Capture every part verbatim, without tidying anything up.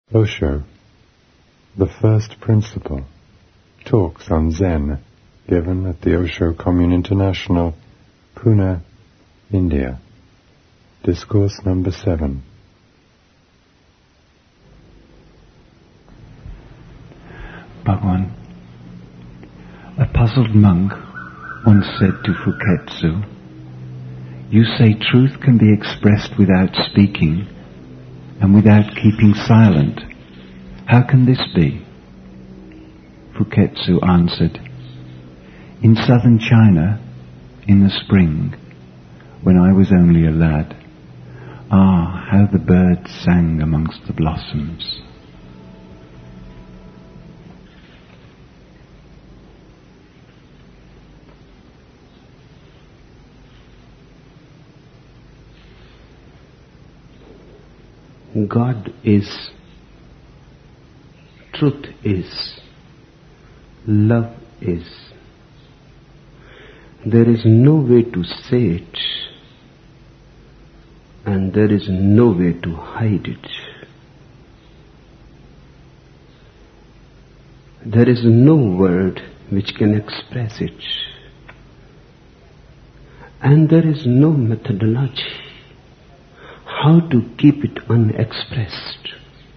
Osho, the first principle, talks on Zen, given at the Osho Commune International, Pune, India. Discourse number seven. Bhagwan, a puzzled monk once said to Fuketsu, "You say truth can be expressed without speaking and without keeping silent. How can this be?" Fuketsu answered, "In southern China, in the spring, when I was only a lad, ah, how the birds sang amongst the blossoms." God is, truth is, love is. There is no way to say it, and there is no way to hide it. There is no word which can express it, and there is no methodology how to keep it unexpressed.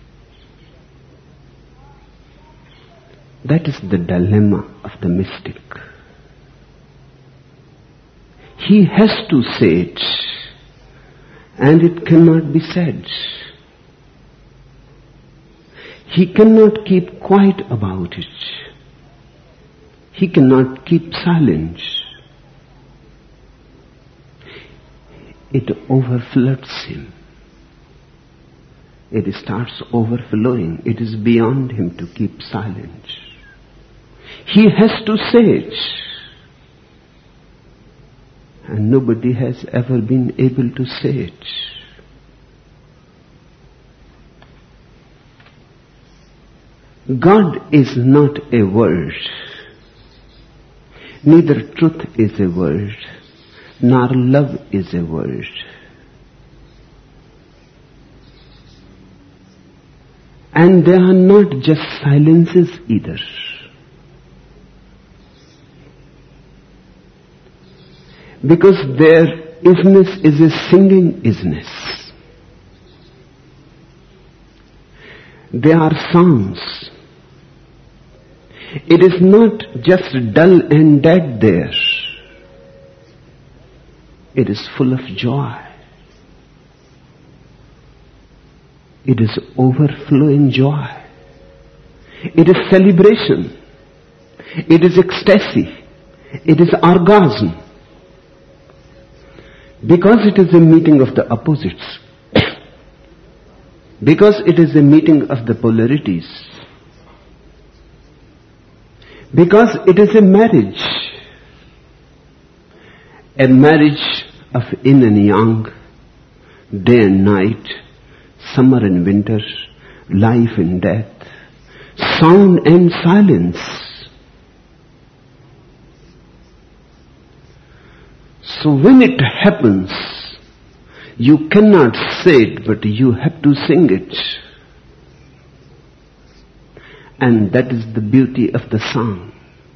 That is the dilemma of the mystic. He has to say it, and it cannot be said. He cannot keep quiet about it. He cannot keep silent. It overfloods him. It starts overflowing. It is beyond him to keep silent. He has to say it. And nobody has ever been able to say it. God is not a word. Neither truth is a word, nor love is a word. And they are not just silences either. Because their isness is a singing isness. They are songs. It is not just dull and dead there. It is full of joy. It is overflowing joy. It is celebration. It is ecstasy. It is orgasm. Because it is a meeting of the opposites. Because it is a meeting of the polarities. Because it is a marriage. A marriage of yin and yang, day and night, summer and winter, life and death, sound and silence. So when it happens, you cannot say it, but you have to sing it. And that is the beauty of the song.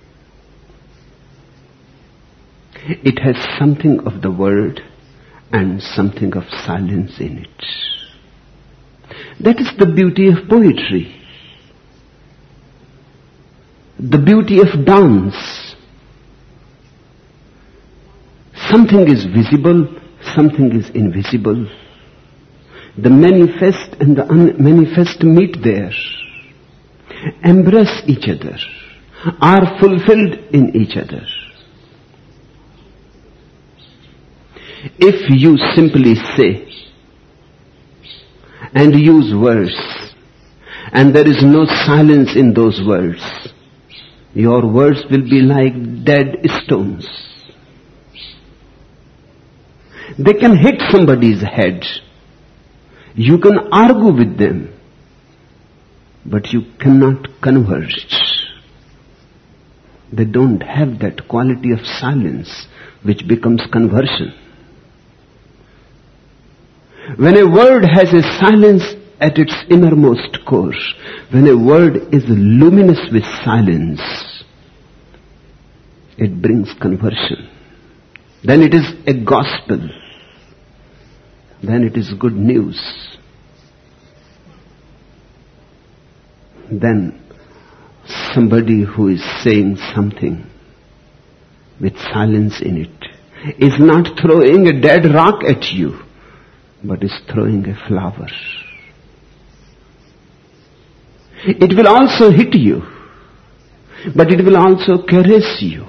It has something of the word and something of silence in it. That is the beauty of poetry. The beauty of dance. Something is visible, something is invisible. The manifest and the unmanifest meet there, embrace each other, are fulfilled in each other. If you simply say and use words, and there is no silence in those words, your words will be like dead stones. They can hit somebody's head. You can argue with them, but you cannot converge. They don't have that quality of silence which becomes conversion. When a word has a silence at its innermost core, when a word is luminous with silence, it brings conversion. Then it is a gospel. Then it is good news. Then somebody who is saying something with silence in it is not throwing a dead rock at you, but is throwing a flower. It will also hit you, but it will also caress you.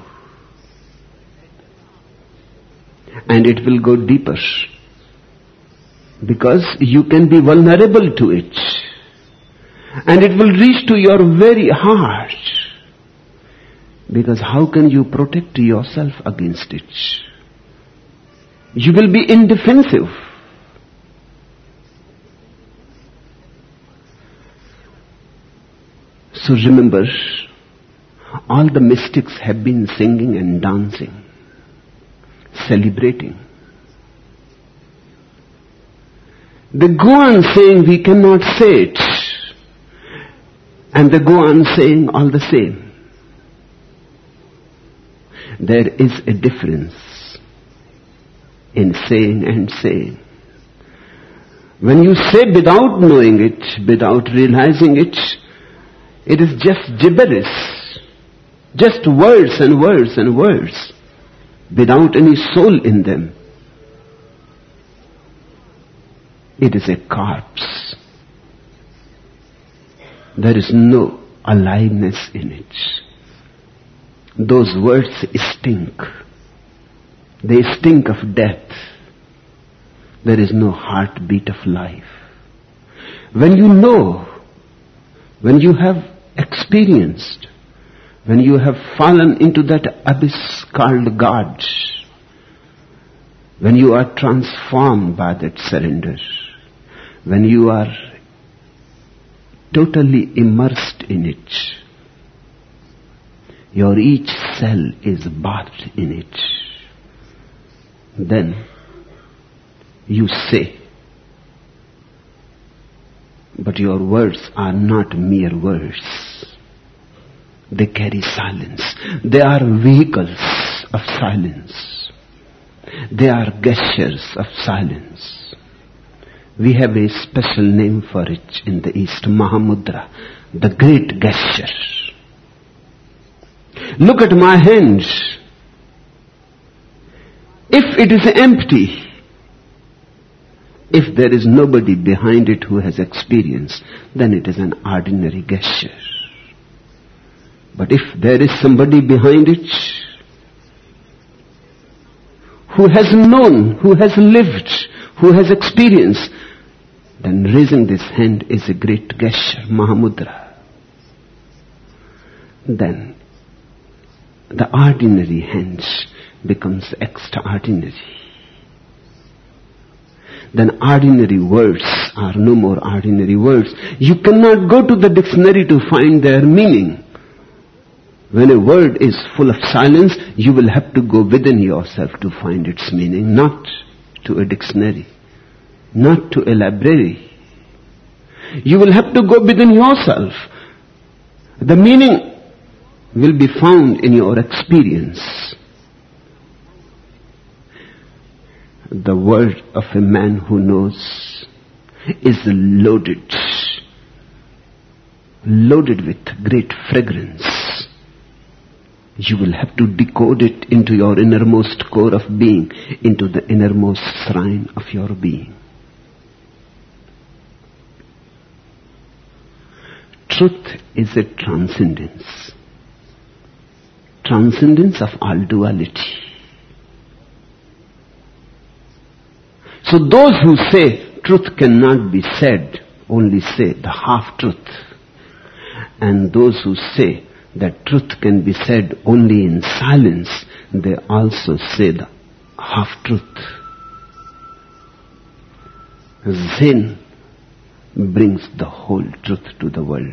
And it will go deeper, because you can be vulnerable to it. And it will reach to your very heart. Because how can you protect yourself against it? You will be indefensive. So remember, all the mystics have been singing and dancing, celebrating. They go on saying we cannot say it. And they go on saying all the same. There is a difference in saying and saying. When you say without knowing it, without realizing it, it is just gibberish. Just words and words and words, without any soul in them. It is a corpse. There is no aliveness in it. Those words stink. They stink of death. There is no heartbeat of life. When you know, when you have experienced, when you have fallen into that abyss called God, when you are transformed by that surrender, when you are totally immersed in it, your each cell is bathed in it, then you say. But your words are not mere words. They carry silence. They are vehicles of silence. They are gestures of silence. We have a special name for it in the East, Mahamudra, the great gesture. Look at my hands. If it is empty, if there is nobody behind it who has experience, then it is an ordinary gesture. But if there is somebody behind it who has known, who has lived, who has experienced, then raising this hand is a great gesture, Mahamudra. Then the ordinary hand becomes extraordinary. Then ordinary words are no more ordinary words. You cannot go to the dictionary to find their meaning. When a word is full of silence, you will have to go within yourself to find its meaning, not to a dictionary, not to a library. You will have to go within yourself. The meaning will be found in your experience. The word of a man who knows is loaded, loaded with great fragrance. You will have to decode it into your innermost core of being, into the innermost shrine of your being. Truth is a transcendence. Transcendence of all duality. So those who say truth cannot be said only say the half-truth. And those who say that truth can be said only in silence, they also say the half-truth. Zen brings the whole truth to the world.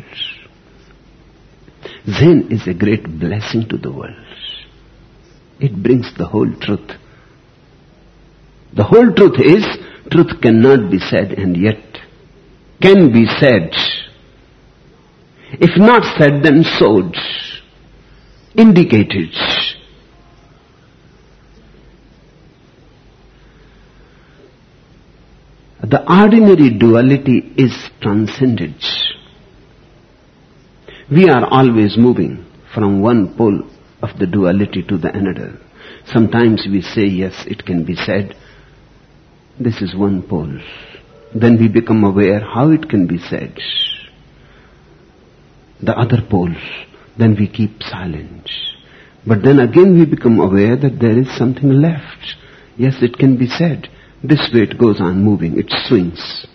Zen is a great blessing to the world. It brings the whole truth. The whole truth is, truth cannot be said, and yet can be said. If not said, then sowed, indicated. The ordinary duality is transcended. We are always moving from one pole of the duality to the another. Sometimes we say, yes, it can be said, this is one pole. Then we become aware how it can be said. The other pole, then we keep silent. But then again we become aware that there is something left. Yes, it can be said. This way it goes on moving, it swings.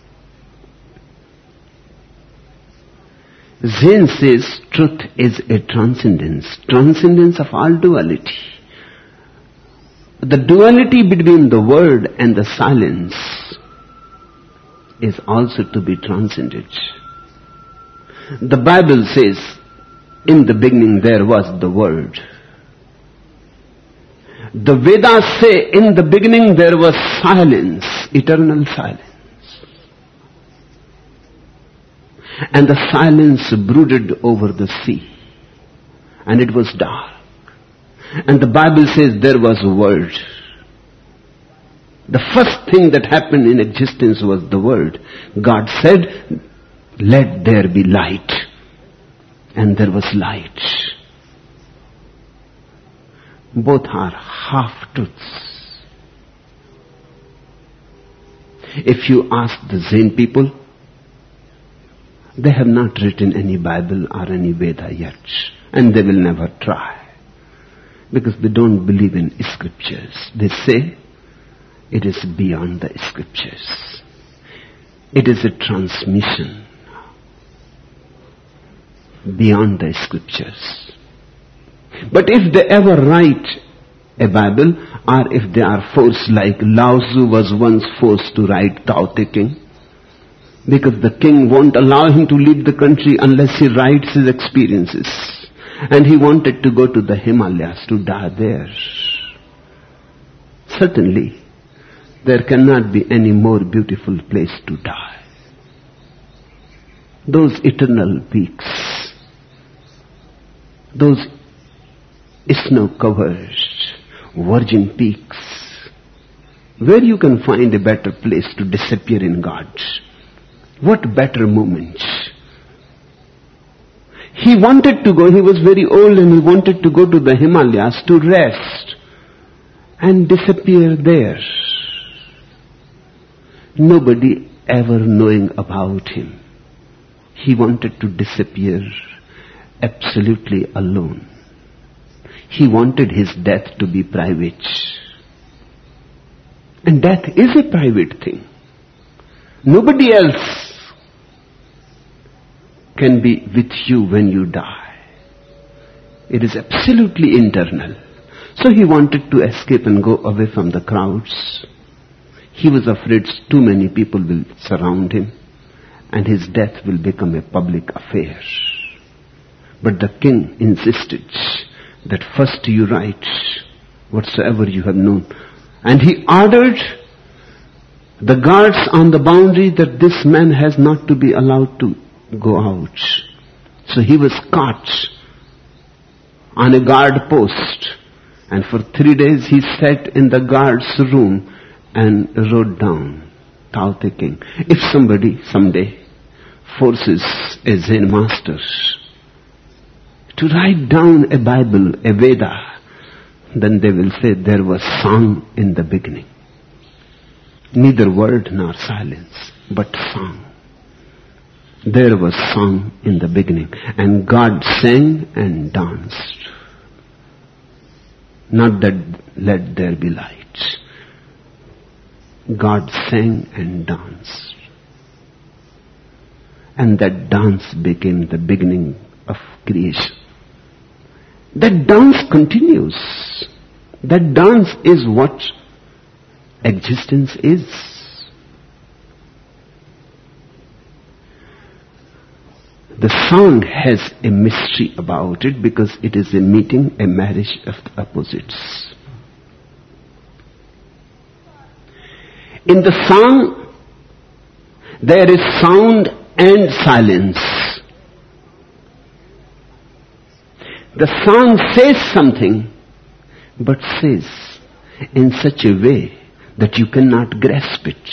Zen says truth is a transcendence, transcendence of all duality. The duality between the word and the silence is also to be transcended. The Bible says, in the beginning there was the Word. The Vedas say, in the beginning there was silence, eternal silence. And the silence brooded over the sea. And it was dark. And the Bible says there was a Word. The first thing that happened in existence was the Word. God said, let there be light. And there was light. Both are half-truths. If you ask the Zen people, they have not written any Bible or any Veda yet. And they will never try. Because they don't believe in scriptures. They say it is beyond the scriptures. It is a transmission beyond the scriptures. But if they ever write a Bible, or if they are forced, like Lao Tzu was once forced to write Tao Te Ching, because the king won't allow him to leave the country unless he writes his experiences. And he wanted to go to the Himalayas to die there. Certainly, there cannot be any more beautiful place to die. Those eternal peaks, those snow-covered virgin peaks, where you can find a better place to disappear in God. What better moment? He wanted to go, he was very old and he wanted to go to the Himalayas to rest and disappear there. Nobody ever knowing about him. He wanted to disappear absolutely alone. He wanted his death to be private. And death is a private thing. Nobody else can be with you when you die. It is absolutely internal. So he wanted to escape and go away from the crowds. He was afraid too many people will surround him and his death will become a public affair. But the king insisted that first you write whatsoever you have known. And he ordered the guards on the boundary that this man has not to be allowed to go out. So he was caught on a guard post, and for three days he sat in the guard's room and wrote down Tao Te Ching. If somebody someday forces a Zen master to write down a Bible, a Veda, then they will say there was song in the beginning. Neither word nor silence, but song. There was song in the beginning, and God sang and danced. Not that let there be light. God sang and danced. And that dance became the beginning of creation. That dance continues. That dance is what existence is. The song has a mystery about it because it is a meeting, a marriage of the opposites. In the song, There is sound and silence. The song says something, but says in such a way that you cannot grasp it.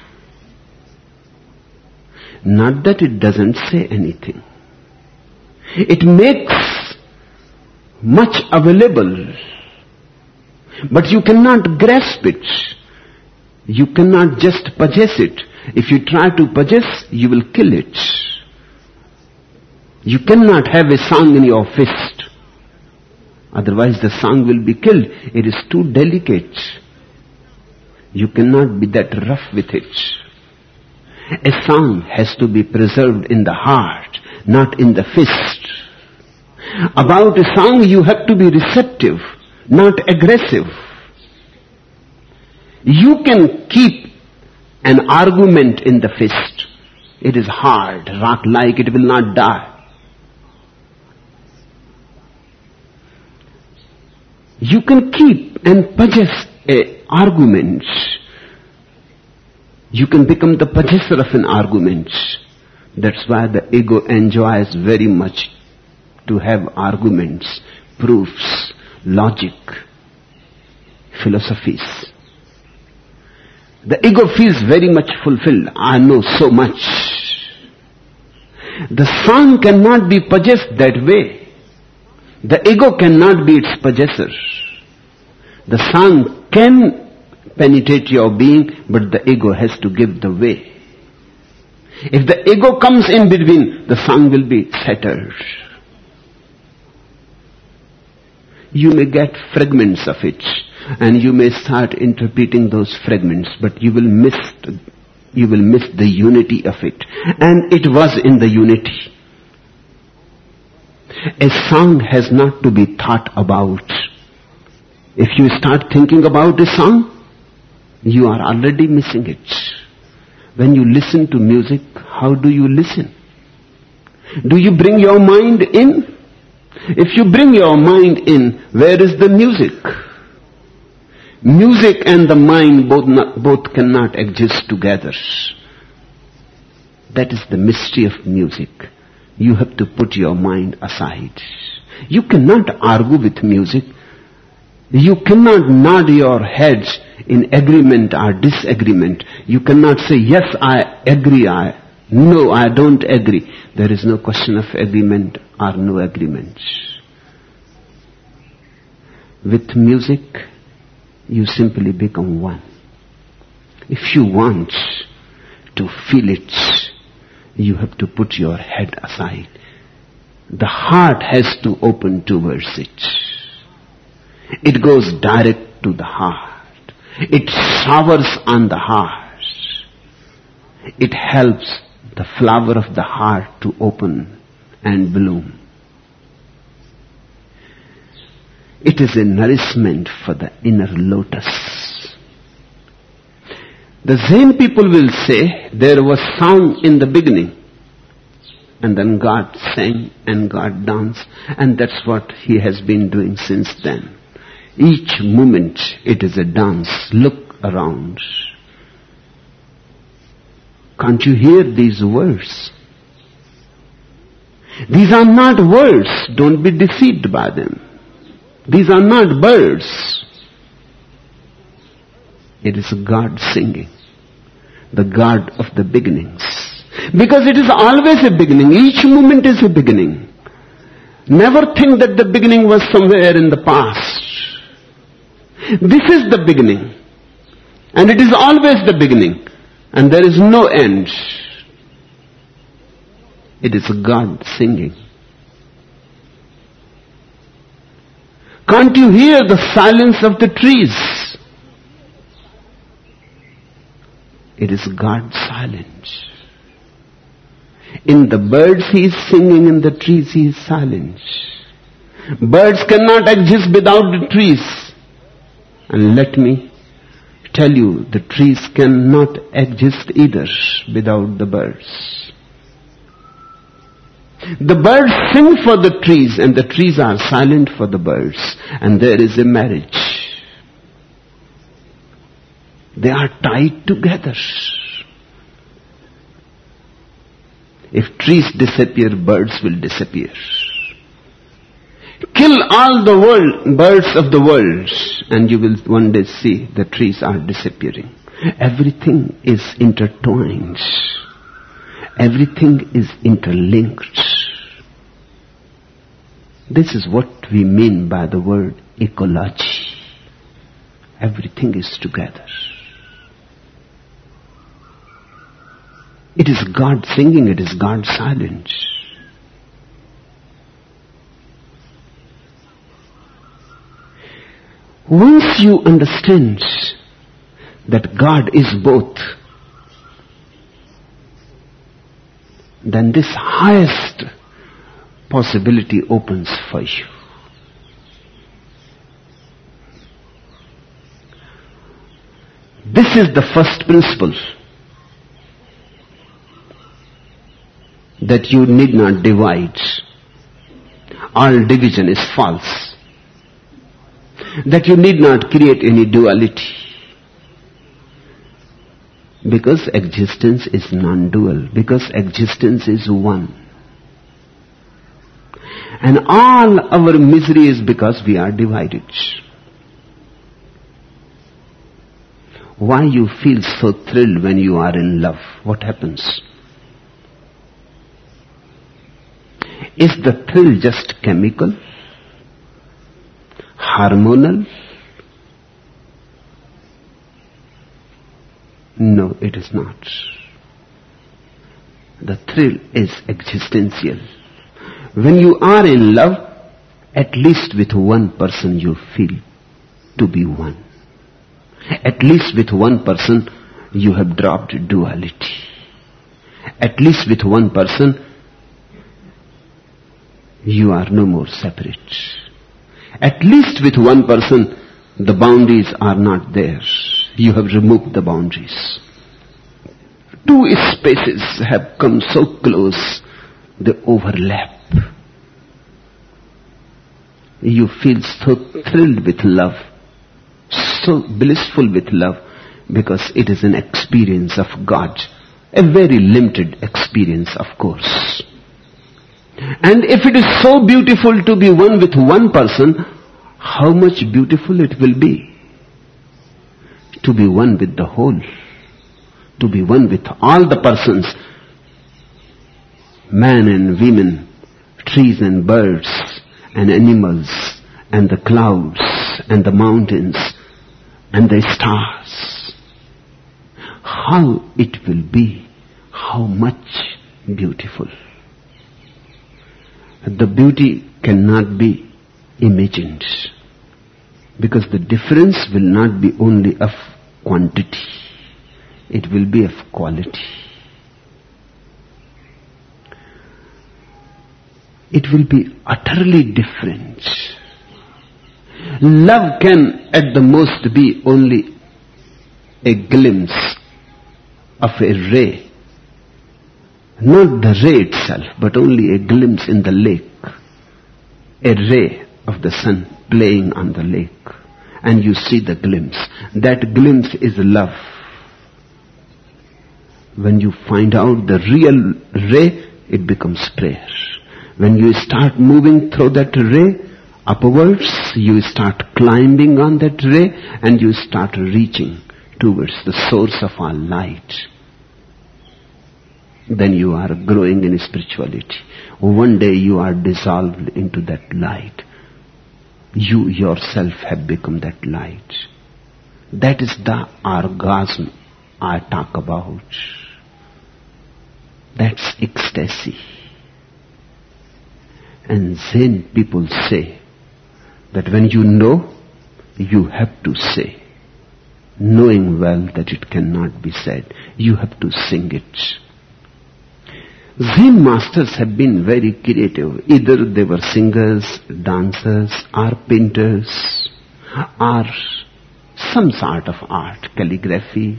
Not that it doesn't say anything. It makes much available, but you cannot grasp it. You cannot just possess it. If you try to possess, you will kill it. You cannot have a song in your fist. Otherwise the song will be killed. It is too delicate. You cannot be that rough with it. A song has to be preserved in the heart, not in the fist. About a song you have to be receptive, not aggressive. You can keep an argument in the fist. It is hard, rock-like, it will not die. You can keep and possess an argument. You can become the possessor of an argument. That's why the ego enjoys very much to have arguments, proofs, logic, philosophies. The ego feels very much fulfilled. I know so much. The song cannot be possessed that way. The ego cannot be its possessor. The song can penetrate your being, but the ego has to give the way. If the ego comes in between, the song will be shattered. You may get fragments of it, and you may start interpreting those fragments, but you will miss, you will miss the unity of it. And it was in the unity. A song has not to be thought about. If you start thinking about a song, you are already missing it. When you listen to music, how do you listen? Do you bring your mind in? If you bring your mind in, where is the music? Music and the mind both, not, both cannot exist together. That is the mystery of music. You have to put your mind aside. You cannot argue with music. You cannot nod your head in agreement or disagreement. You cannot say, yes, I agree, I, no, I don't agree. There is no question of agreement or no agreement. With music, you simply become one. If you want to feel it, you have to put your head aside. The heart has to open towards it. It goes direct to the heart. It showers on the heart. It helps the flower of the heart to open and bloom. It is a nourishment for the inner lotus. The Zen people will say there was sound in the beginning, and then God sang and God danced, and that's what He has been doing since then. Each moment it is a dance. Look around. Can't you hear these words? These are not words. Don't be deceived by them. These are not birds. It is God singing. The God of the beginnings. Because it is always a beginning. Each moment is a beginning. Never think that the beginning was somewhere in the past. This is the beginning. And it is always the beginning. And there is no end. It is God singing. Can't you hear the silence of the trees? It is God silent. In the birds He is singing, in the trees He is silent. Birds cannot exist without the trees. And let me tell you, the trees cannot exist either without the birds. The birds sing for the trees, and the trees are silent for the birds. And there is a marriage. They are tied together. If trees disappear, birds will disappear. Kill all the world, birds of the world, and you will one day see the trees are disappearing. Everything is intertwined. Everything is interlinked. This is what we mean by the word ecology. Everything is together. It is God singing, it is God silent. Once you understand that God is both, then this highest possibility opens for you. This is the first principle, that you need not divide. All division is false. That you need not create any duality. Because existence is non-dual. Because existence is one. And all our misery is because we are divided. Why you feel so thrilled when you are in love? What happens? Is the thrill just chemical? Hormonal? No, it is not. The thrill is existential. When you are in love, at least with one person you feel to be one. At least with one person you have dropped duality. At least with one person you are no more separate. At least with one person the boundaries are not there. You have removed the boundaries. Two spaces have come so close, they overlap. You feel so thrilled with love, so blissful with love, because it is an experience of God. A very limited experience, of course. And if it is so beautiful to be one with one person, how much beautiful it will be to be one with the whole, to be one with all the persons, man and women, trees and birds and animals and the clouds and the mountains and the stars. How it will be, how much beautiful. The beauty cannot be imagined, because the difference will not be only of quantity, it will be of quality. It will be utterly different. Love can at the most be only a glimpse of a ray. Not the ray itself, but only a glimpse in the lake. A ray of the sun playing on the lake. And you see the glimpse. That glimpse is love. When you find out the real ray, it becomes prayer. When you start moving through that ray upwards, you start climbing on that ray and you start reaching towards the source of our light. Then you are growing in spirituality. One day you are dissolved into that light. You yourself have become that light. That is the orgasm I talk about. That's ecstasy. And Zen people say that when you know, you have to say. Knowing well that it cannot be said, you have to sing it. Zen masters have been very creative. Either they were singers, dancers, or painters, or some sort of art, calligraphy,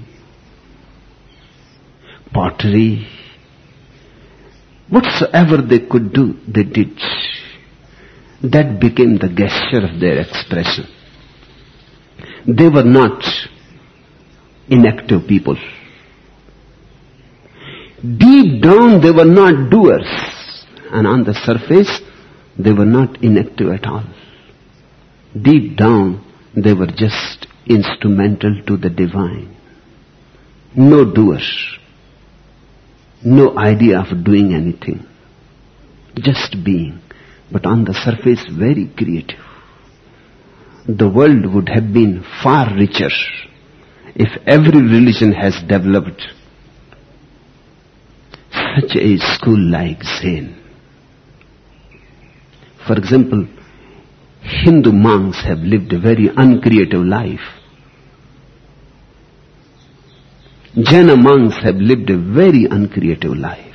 pottery. Whatsoever they could do, they did. That became the gesture of their expression. They were not inactive people. Deep down they were not doers. And on the surface, they were not inactive at all. Deep down, they were just instrumental to the divine. No doers. No idea of doing anything. Just being. But on the surface, very creative. The world would have been far richer if every religion has developed such a school like Zen. For example, Hindu monks have lived a very uncreative life. Jaina monks have lived a very uncreative life.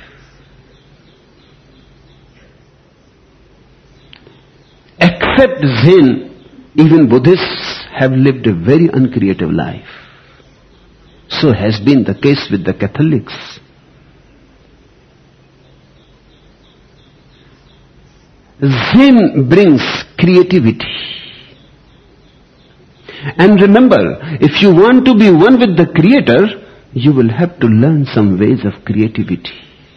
Except Zen, even Buddhists have lived a very uncreative life. So has been the case with the Catholics. Zen brings creativity. And remember, if you want to be one with the Creator, you will have to learn some ways of creativity.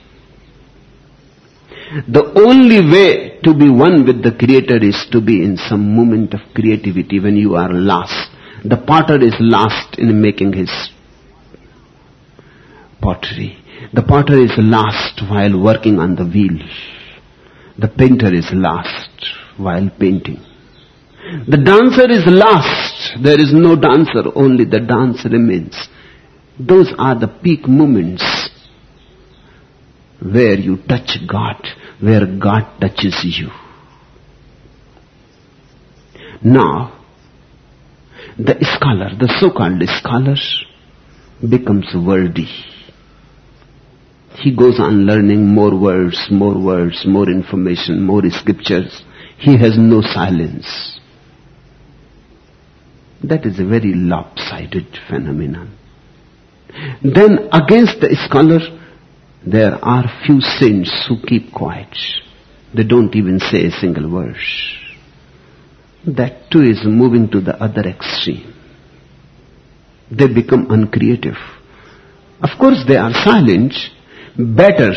The only way to be one with the Creator is to be in some moment of creativity when you are lost. The potter is lost in making his pottery. The potter is lost while working on the wheel. The painter is lost while painting. The dancer is lost. There is no dancer, only the dance remains. Those are the peak moments where you touch God, where God touches you. Now, the scholar, the so-called scholar, becomes wordy. He goes on learning more words, more words, more information, more scriptures. He has no silence. That is a very lopsided phenomenon. Then against the scholar, there are few saints who keep quiet. They don't even say a single word. That too is moving to the other extreme. They become uncreative. Of course they are silent, better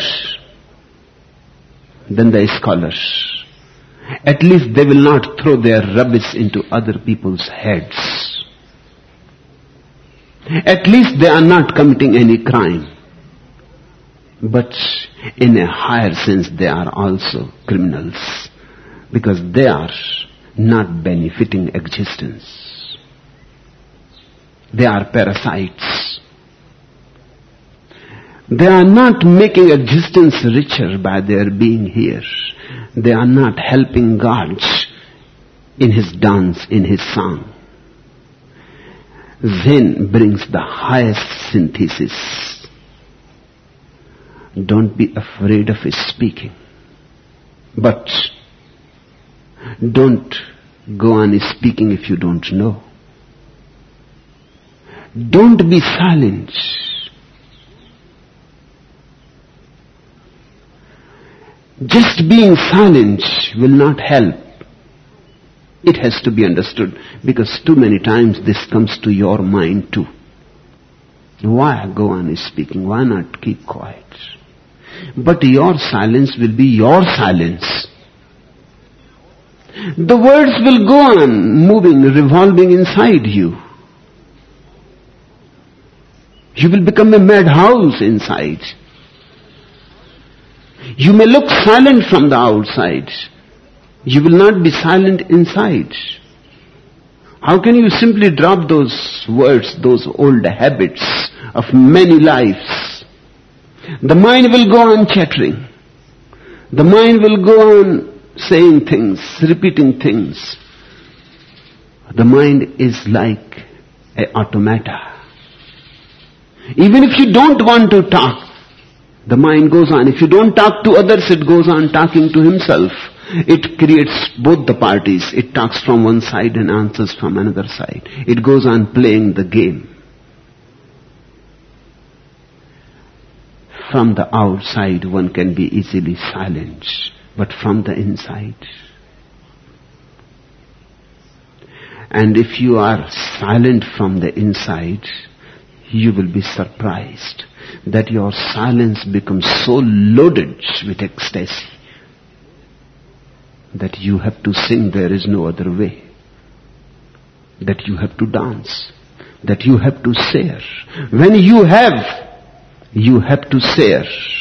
than the scholars. At least they will not throw their rubbish into other people's heads. At least they are not committing any crime. But in a higher sense they are also criminals, because they are not benefiting existence. They are parasites. They are not making existence richer by their being here. They are not helping God in his dance, in his song. Zen brings the highest synthesis. Don't be afraid of speaking. But don't go on speaking if you don't know. Don't be silent. Just being silent will not help. It has to be understood, because too many times this comes to your mind too. Why go on speaking? Why not keep quiet? But your silence will be your silence. The words will go on moving, revolving inside you. You will become a madhouse inside. You may look silent from the outside. You will not be silent inside. How can you simply drop those words, those old habits of many lives? The mind will go on chattering. The mind will go on saying things, repeating things. The mind is like an automata. Even if you don't want to talk, the mind goes on. If you don't talk to others, it goes on talking to himself. It creates both the parties. It talks from one side and answers from another side. It goes on playing the game. From the outside, one can be easily silent, but from the inside. And if you are silent from the inside, you will be surprised. that your silence becomes so loaded with ecstasy that you have to sing, there is no other way. That you have to dance. That you have to share. When you have, you have to share.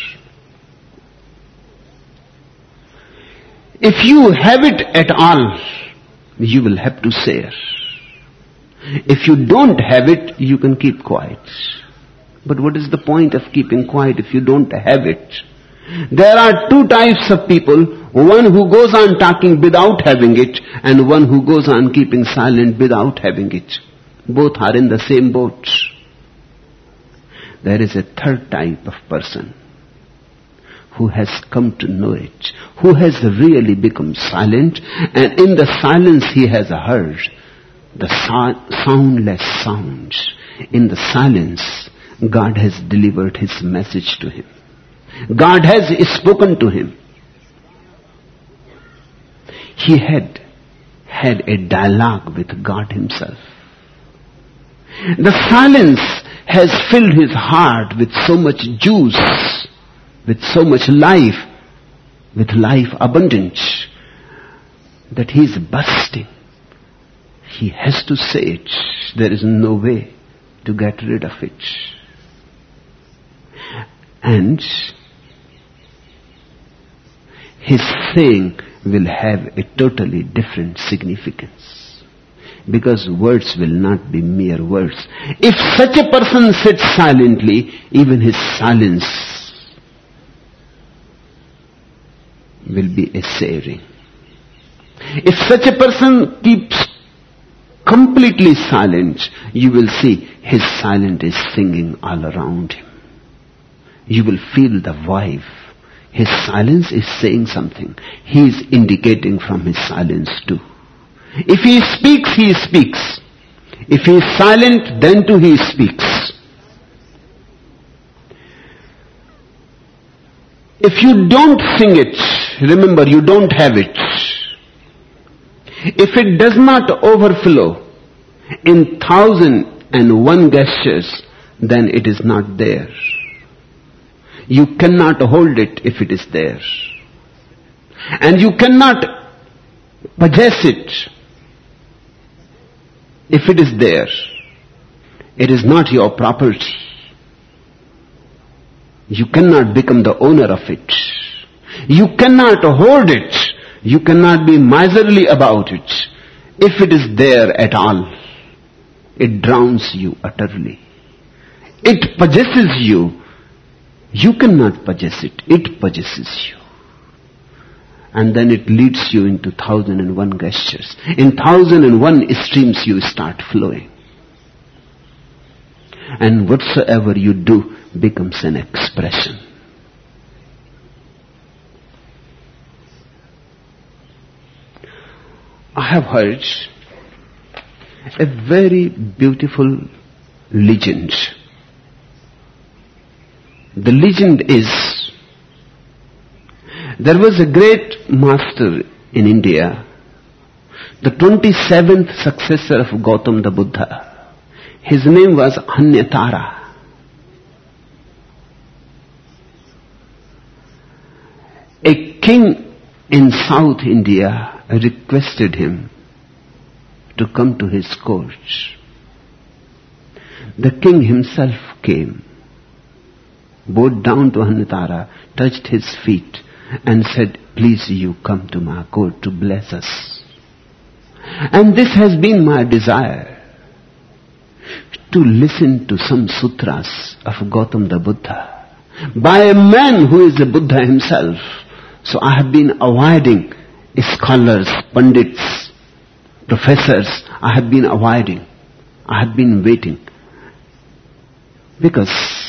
If you have it at all, you will have to share. If you don't have it, you can keep quiet. But what is the point of keeping quiet if you don't have it? There are two types of people, one who goes on talking without having it, and one who goes on keeping silent without having it. Both are in the same boat. There is a third type of person who has come to know it, who has really become silent, and in the silence he has heard the soundless sounds. In the silence, God has delivered his message to him. God has spoken to him. He had had a dialogue with God himself. The silence has filled his heart with so much juice, with so much life, with life abundant, that he is bursting. He has to say it. There is no way to get rid of it. And his saying will have a totally different significance. Because words will not be mere words. If such a person sits silently, even his silence will be a sharing. If such a person keeps completely silent, you will see his silence is singing all around him. You will feel the vibe. His silence is saying something. He is indicating from his silence too. If he speaks, he speaks. If he is silent, then too he speaks. If you don't sing it, remember you don't have it. If it does not overflow in thousand and one gestures, then it is not there. You cannot hold it if it is there. And you cannot possess it if it is there. It is not your property. You cannot become the owner of it. You cannot hold it. You cannot be miserly about it. If it is there at all, it drowns you utterly. It possesses you. You cannot possess it. It possesses you. And then it leads you into thousand and one gestures. In thousand and one streams you start flowing. And whatsoever you do becomes an expression. I have heard a very beautiful legend. The legend is, there was a great master in India, the twenty-seventh successor of Gautam the Buddha. His name was Hanyatara. A king in South India requested him to come to his court. The king himself came, bowed down to Hanyatara, touched his feet and said, please you come to my court to bless us. And this has been my desire, to listen to some sutras of Gautam the Buddha by a man who is the Buddha himself. So I have been avoiding scholars, pundits, professors. I have been avoiding. I have been waiting. Because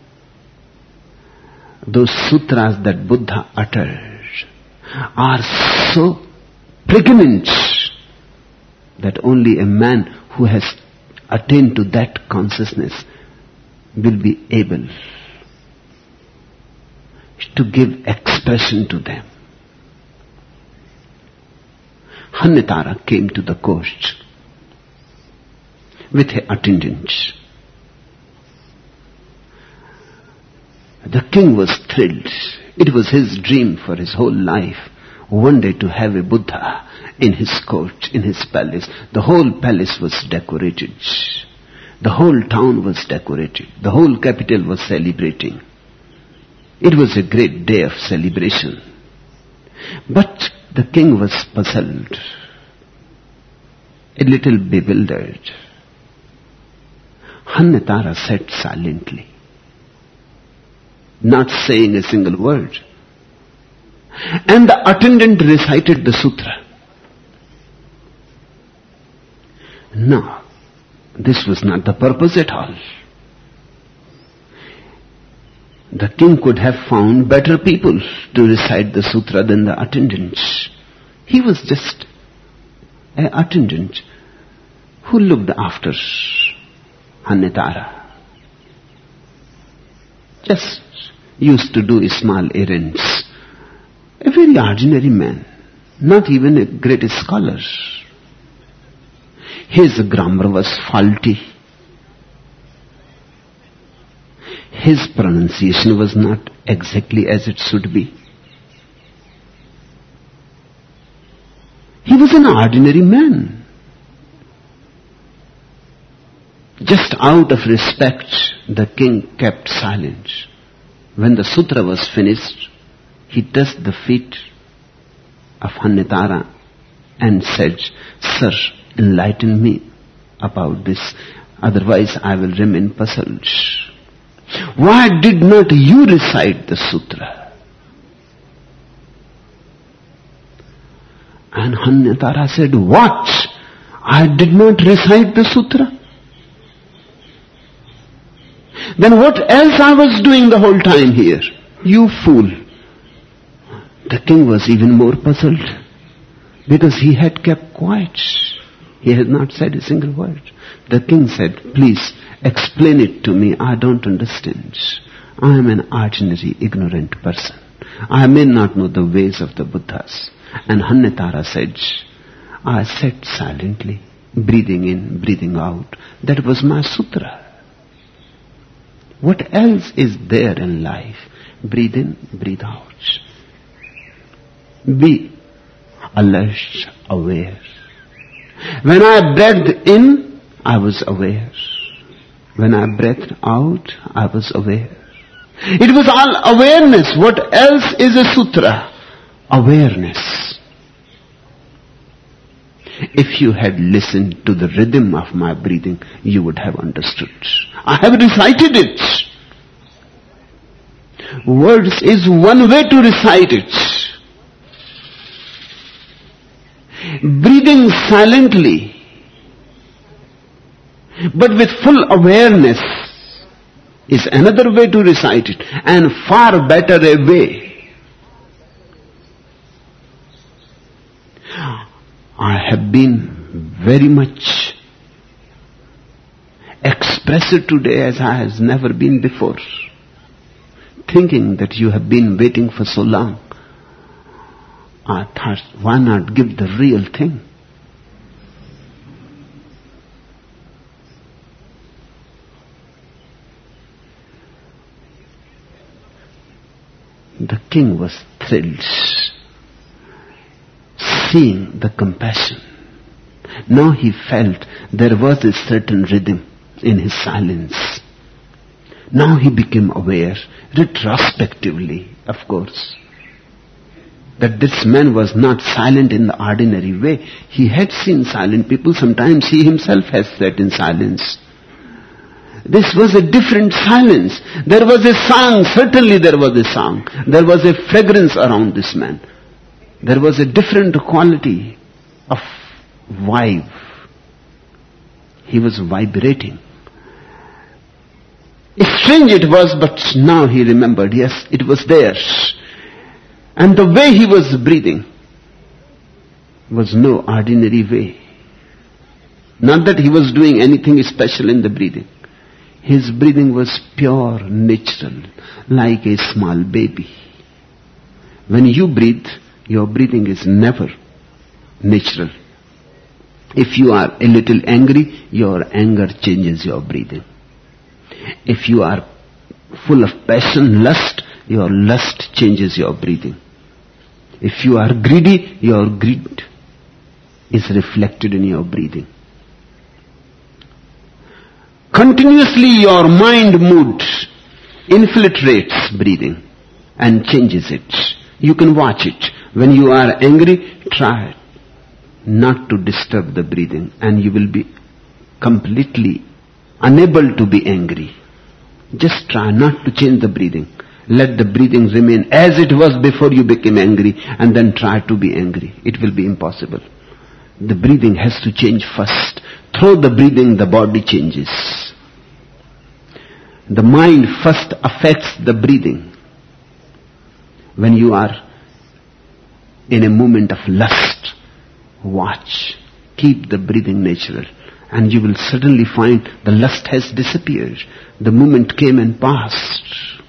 those sutras that Buddha uttered are so pregnant that only a man who has attained to that consciousness will be able to give expression to them. Hanyatara came to the court with her attendants. The king was thrilled. It was his dream for his whole life, one day to have a Buddha in his court, in his palace. The whole palace was decorated. The whole town was decorated. The whole capital was celebrating. It was a great day of celebration. But the king was puzzled, a little bewildered. Hannetara sat silently, not saying a single word. And the attendant recited the sutra. No, this was not the purpose at all. The king could have found better people to recite the sutra than the attendant. He was just an attendant who looked after Hannetara. Just used to do small errands. A very ordinary man, not even a great scholar. His grammar was faulty. His pronunciation was not exactly as it should be. He was an ordinary man. Just out of respect, the king kept silent. When the sutra was finished, he touched the feet of Hannetara and said, "Sir, enlighten me about this, otherwise I will remain puzzled. Why did not you recite the sutra?" And Hannetara said, "What? I did not recite the sutra? Then what else I was doing the whole time here? You fool." The king was even more puzzled because he had kept quiet. He had not said a single word. The king said, "Please explain it to me. I don't understand. I am an ordinary, ignorant person. I may not know the ways of the Buddhas." And Hannetara said, "I sat silently, breathing in, breathing out. That was my sutra. What else is there in life? Breathe in, breathe out. Be alert, aware. When I breathed in, I was aware. When I breathed out, I was aware. It was all awareness. What else is a sutra? Awareness. If you had listened to the rhythm of my breathing, you would have understood. I have recited it. Words is one way to recite it. Breathing silently, but with full awareness, is another way to recite it, and far better a way. I have been very much expressive today as I has never been before, thinking that you have been waiting for so long. I thought, why not give the real thing? The king was thrilled, seeing the compassion. Now he felt there was a certain rhythm in his silence. Now he became aware, retrospectively, of course, that this man was not silent in the ordinary way. He had seen silent people. Sometimes he himself has sat in silence. This was a different silence. There was a song. Certainly there was a song. There was a fragrance around this man. There was a different quality of vibe. He was vibrating. Strange it was, but now he remembered, yes, it was there. And the way he was breathing was no ordinary way. Not that he was doing anything special in the breathing. His breathing was pure, natural, like a small baby. When you breathe, your breathing is never natural. If you are a little angry, your anger changes your breathing. If you are full of passion, lust, your lust changes your breathing. If you are greedy, your greed is reflected in your breathing. Continuously your mind mood infiltrates breathing and changes it. You can watch it. When you are angry, try not to disturb the breathing and you will be completely unable to be angry. Just try not to change the breathing. Let the breathing remain as it was before you became angry and then try to be angry. It will be impossible. The breathing has to change first. Through the breathing, the body changes. The mind first affects the breathing. When you are in a moment of lust, watch. Keep the breathing natural. And you will suddenly find the lust has disappeared. The moment came and passed.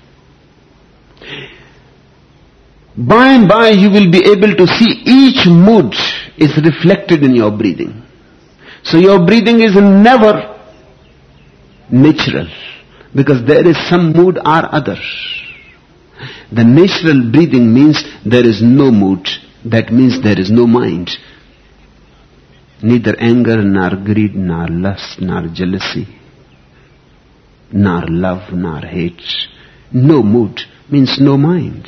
By and by you will be able to see each mood is reflected in your breathing. So your breathing is never natural, because there is some mood or other. The natural breathing means there is no mood. That means there is no mind. Neither anger, nor greed, nor lust, nor jealousy, nor love, nor hate. No mood means no mind.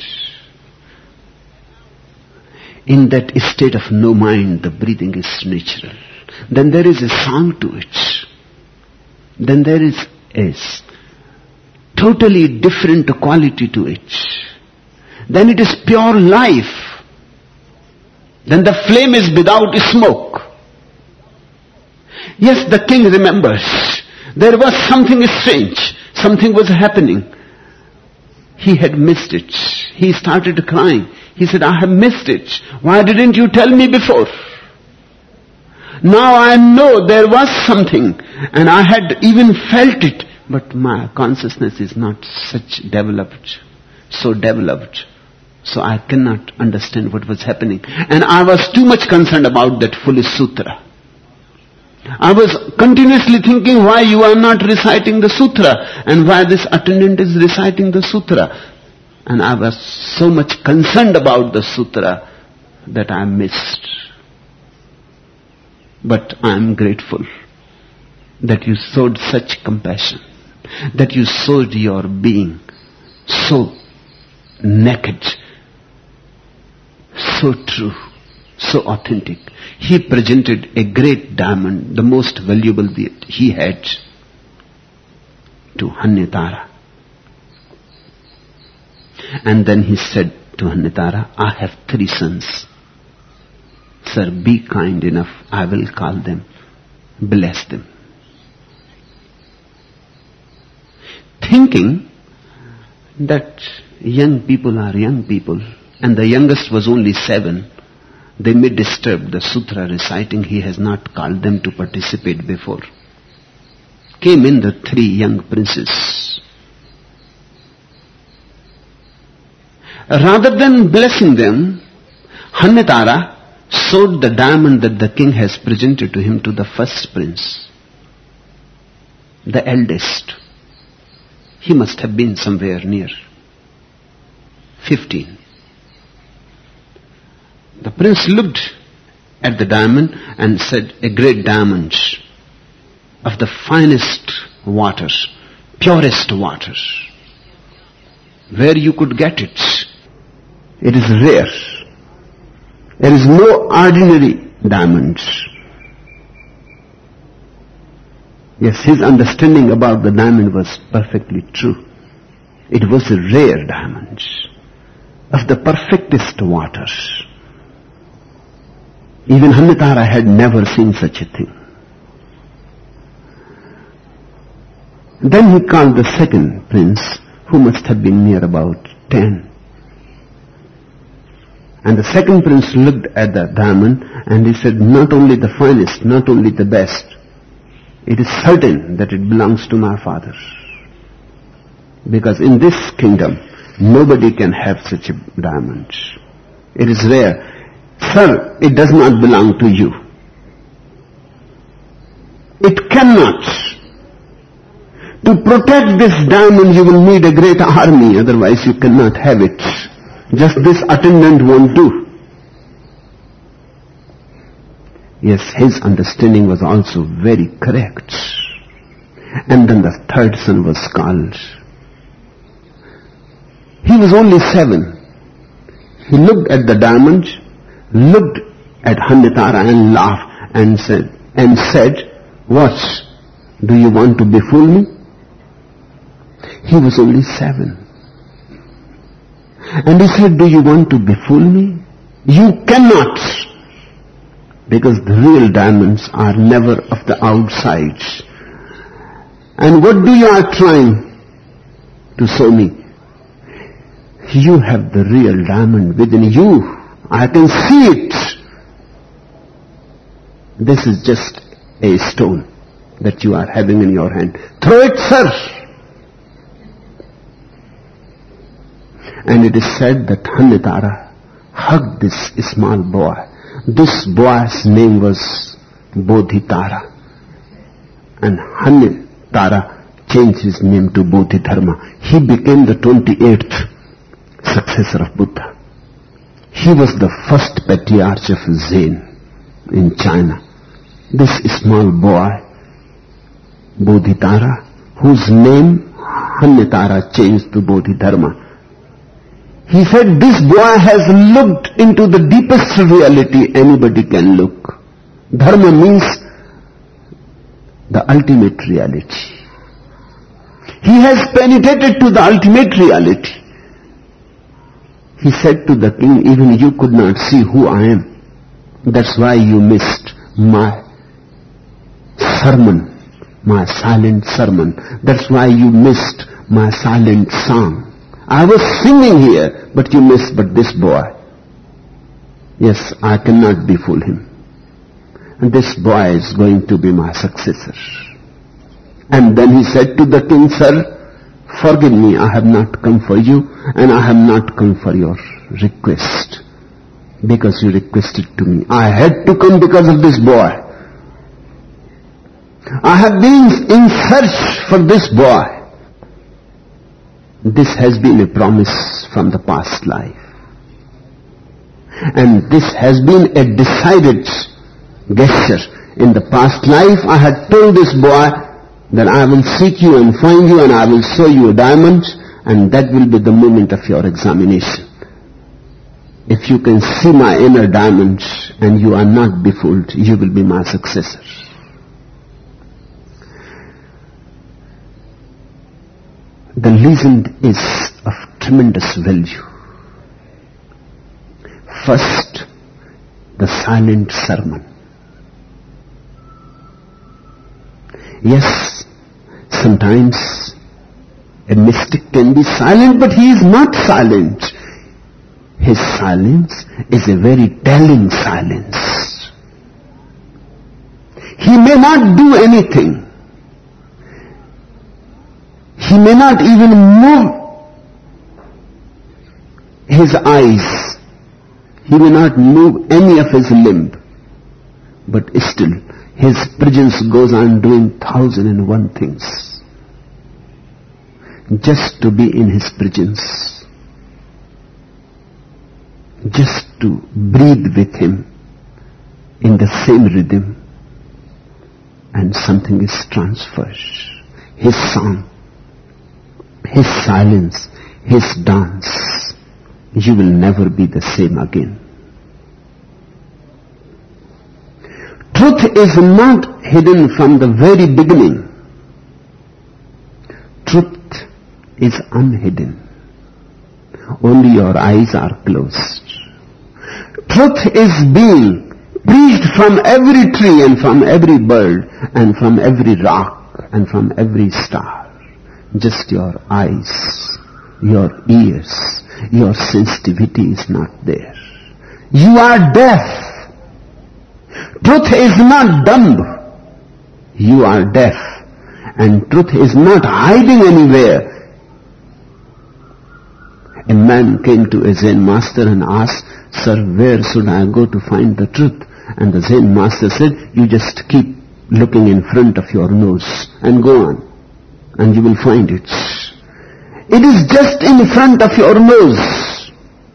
In that state of no mind, the breathing is natural. Then there is a song to it. Then there is a totally different quality to it. Then it is pure life. Then the flame is without smoke. Yes, the king remembers. There was something strange. Something was happening. He had missed it. He started crying. He said, I have missed it. Why didn't you tell me before? Now I know there was something and I had even felt it, but my consciousness is not such developed, so developed. So I cannot understand what was happening. And I was too much concerned about that foolish sutra. I was continuously thinking why you are not reciting the sutra and why this attendant is reciting the sutra. And I was so much concerned about the sutra that I missed. But I am grateful that you showed such compassion, that you showed your being so naked, so true, so authentic. He presented a great diamond, the most valuable that he had, to Hanyatara. And then he said to Hanyatara, I have three sons. Sir, be kind enough, I will call them, bless them. Thinking that young people are young people, and the youngest was only seven, they may disturb the sutra reciting. He has not called them to participate before. Came in the three young princes. Rather than blessing them, Hanyatara showed the diamond that the king has presented to him to the first prince, the eldest. He must have been somewhere near fifteen. The prince looked at the diamond and said, a great diamond of the finest waters, purest waters. Where you could get it? It is rare. There is no ordinary diamonds. Yes, his understanding about the diamond was perfectly true. It was a rare diamond of the perfectest waters. Even Hanyatara had never seen such a thing. Then he called the second prince, who must have been near about ten. And the second prince looked at the diamond and he said, not only the finest, not only the best, it is certain that it belongs to my father. Because in this kingdom, nobody can have such a diamond. It is rare. Sir, it does not belong to you. It cannot. To protect this diamond you will need a great army, otherwise you cannot have it. Just this attendant won't do. Yes, his understanding was also very correct. And then the third son was called. He was only seven. He looked at the diamond, looked at Hanmitara and laughed and said, and said, what? Do you want to befool me? He was only seven. And he said, do you want to befool me? You cannot. Because the real diamonds are never of the outside. And what do you are trying to show me? You have the real diamond within you. I can see it. This is just a stone that you are having in your hand. Throw it, sir. And it is said that Hanmitara hugged this small boy. This boy's name was Bodhitara. And Hanmitara changed his name to Bodhidharma. He became the twenty-eighth successor of Buddha. He was the first patriarch of Zen in China. This small boy, Bodhitara, whose name Hanmitara changed to Bodhidharma. He said, this boy has looked into the deepest reality anybody can look. Dharma means the ultimate reality. He has penetrated to the ultimate reality. He said to the king, even you could not see who I am. That's why you missed my sermon, my silent sermon. That's why you missed my silent song. I was singing here, but you missed but this boy. Yes, I cannot befool him. And this boy is going to be my successor. And then he said to the king, sir, forgive me, I have not come for you, and I have not come for your request, because you requested to me. I had to come because of this boy. I have been in search for this boy. This has been a promise from the past life. And this has been a decided gesture. In the past life, I had told this boy that I will seek you and find you and I will show you a diamond, and that will be the moment of your examination. If you can see my inner diamond and you are not befooled, you will be my successor. The legend is of tremendous value. First, the silent sermon. Yes, sometimes a mystic can be silent, but he is not silent. His silence is a very telling silence. He may not do anything. He may not even move his eyes. He may not move any of his limb. But still, his presence goes on doing thousand and one things. Just to be in his presence. Just to breathe with him in the same rhythm. And something is transferred. His song, his silence, his dance. You will never be the same again. Truth is not hidden from the very beginning. Truth is unhidden. Only your eyes are closed. Truth is being preached from every tree and from every bird and from every rock and from every star. Just your eyes, your ears, your sensitivity is not there. You are deaf. Truth is not dumb. You are deaf. And truth is not hiding anywhere. A man came to a Zen master and asked, "Sir, where should I go to find the truth?" And the Zen master said, "You just keep looking in front of your nose and go on." and you will find it. It is just in front of your nose.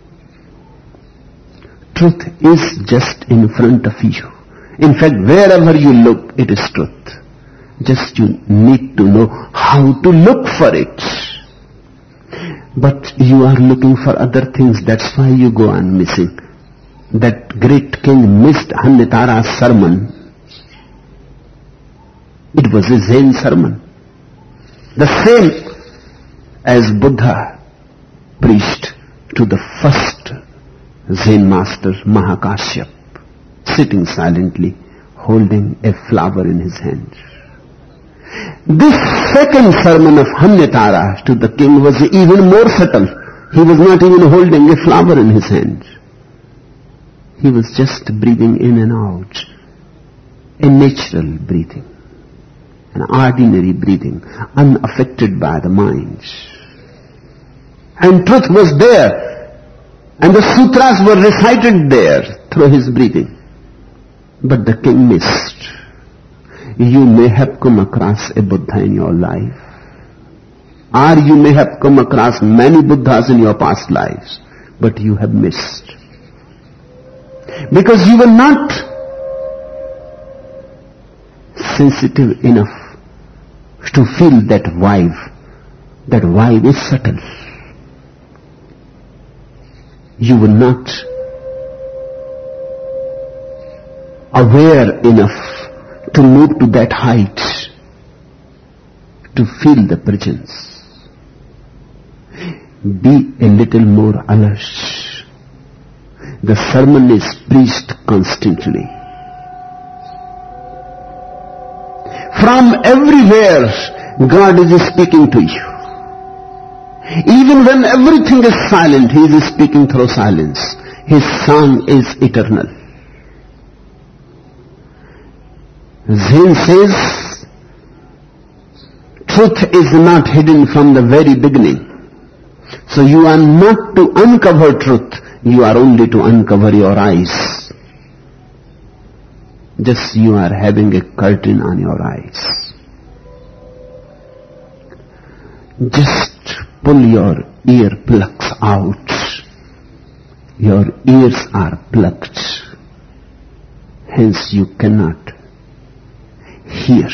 Truth is just in front of you. In fact, wherever you look, it is truth. Just you need to know how to look for it. But you are looking for other things, that's why you go on missing. That great king missed Hanyatara's sermon. It was a Zen sermon. The same as Buddha preached to the first Zen master, Mahakashyap, sitting silently, holding a flower in his hand. This second sermon of Hanyatara to the king was even more subtle. He was not even holding a flower in his hand. He was just breathing in and out, a natural breathing, an ordinary breathing, unaffected by the mind. And truth was there, and the sutras were recited there through his breathing. But the king missed. You may have come across a Buddha in your life, or you may have come across many Buddhas in your past lives, but you have missed. Because you were not sensitive enough to feel that vibe. That vibe is subtle. You were not aware enough to move to that height, to feel the presence. Be a little more alert. The sermon is preached constantly. From everywhere, God is speaking to you. Even when everything is silent, He is speaking through silence. His song is eternal. Zen says, truth is not hidden from the very beginning. So you are not to uncover truth, you are only to uncover your eyes. Just you are having a curtain on your eyes. Just pull your ear plugs out. Your ears are plugged. Hence you cannot hear.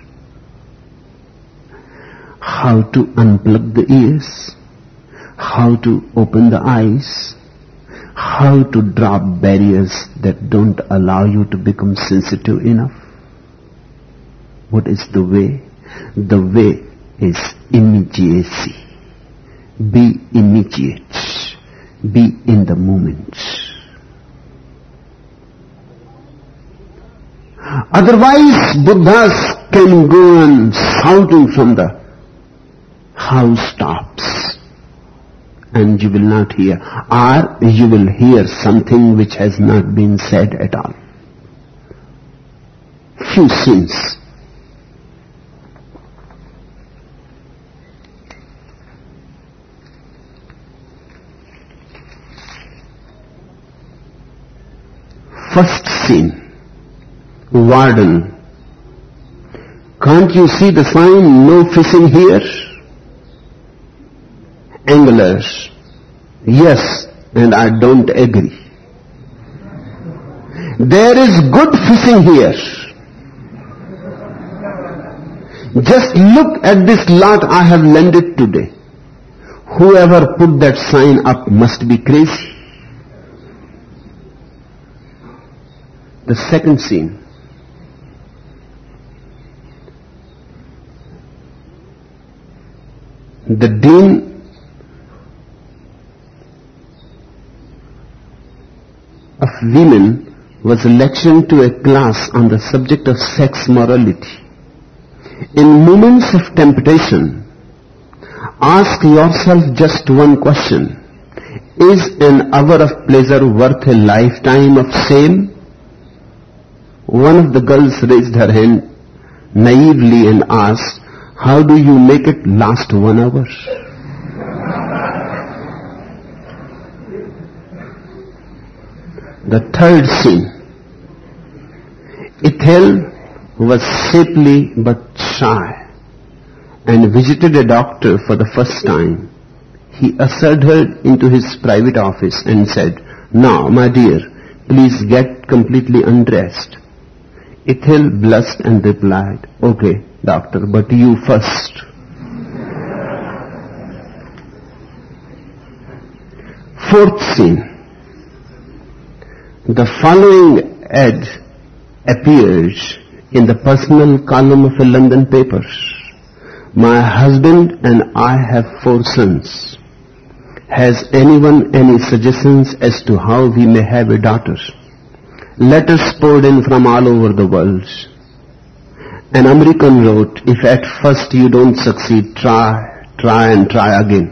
How to unplug the ears, how to open the eyes, how to drop barriers that don't allow you to become sensitive enough. What is the way? The way is immediacy. Be immediate. Be in the moment. Otherwise, Buddhas can go on shouting from the housetops, and you will not hear, or you will hear something which has not been said at all. Few sins. First sin, warden. Can't you see the sign, no fishing here? Anglers. Yes, and I don't agree. There is good fishing here. Just look at this lot I have landed today. Whoever put that sign up must be crazy. The second scene. The dean of women was lecturing to a class on the subject of sex morality. In moments of temptation, ask yourself just one question. Is an hour of pleasure worth a lifetime of shame? One of the girls raised her hand naively and asked, how do you make it last one hour? The third scene. Ethel was shapely but shy, and visited a doctor for the first time, he ushered her into his private office and said, "Now, my dear, please get completely undressed." Ethel blushed and replied, "Okay, doctor, but you first." Fourth scene. The following ad appears in the personal column of a London paper. "My husband and I have four sons. Has anyone any suggestions as to how we may have a daughter? Letters poured in from all over the world." An American wrote, "If at first you don't succeed, try, try and try again."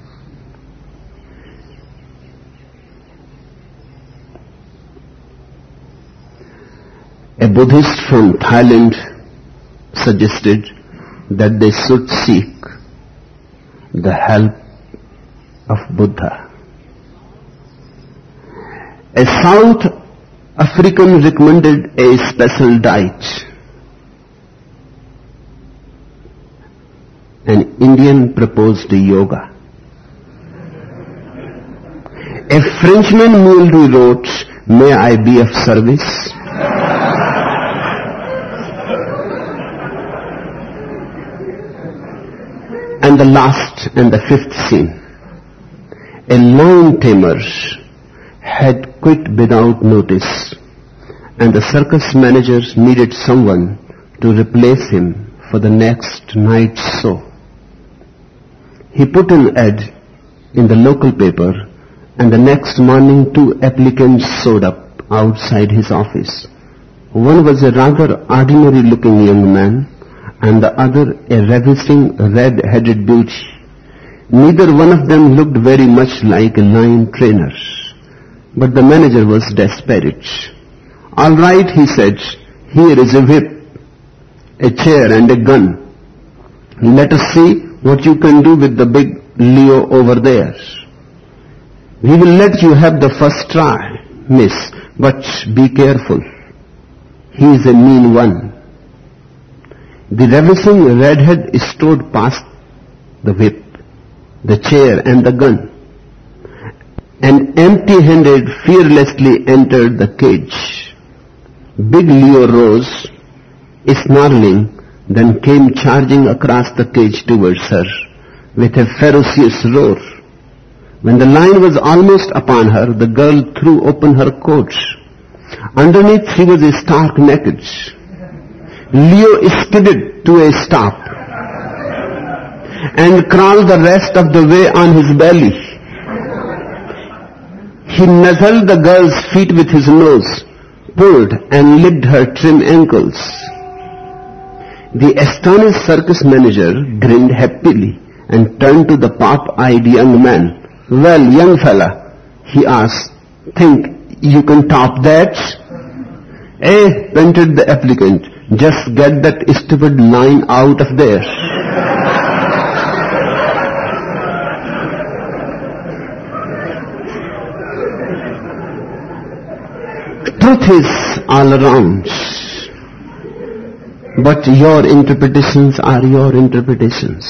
A Buddhist from Thailand suggested that they should seek the help of Buddha. A South African recommended a special diet. An Indian proposed yoga. A Frenchman merely wrote, "May I be of service?" And the last and the fifth scene. A lion tamer had quit without notice, and the circus managers needed someone to replace him for the next night's show. He put an ad in the local paper, and the next morning two applicants showed up outside his office. One was a rather ordinary-looking young man, and the other a ravishing red-headed beauty. Neither one of them looked very much like a lion trainer, but the manager was desperate. "All right," he said, "here is a whip, a chair and a gun. Let us see what you can do with the big Leo over there. We will let you have the first try, miss, but be careful. He is a mean one." The ravishing redhead strode past the whip, the chair and the gun, and empty-handed fearlessly entered the cage. Big Leo rose, snarling, then came charging across the cage towards her with a ferocious roar. When the lion was almost upon her, the girl threw open her coat. Underneath she was stark naked. Leo skidded to a stop and crawled the rest of the way on his belly. He nuzzled the girl's feet with his nose, pulled and licked her trim ankles. The astonished circus manager grinned happily and turned to the pop-eyed young man. "Well, young fella," he asked, "think you can top that?" "Eh," panted the applicant, "just get that stupid line out of there." Truth is all around, but your interpretations are your interpretations.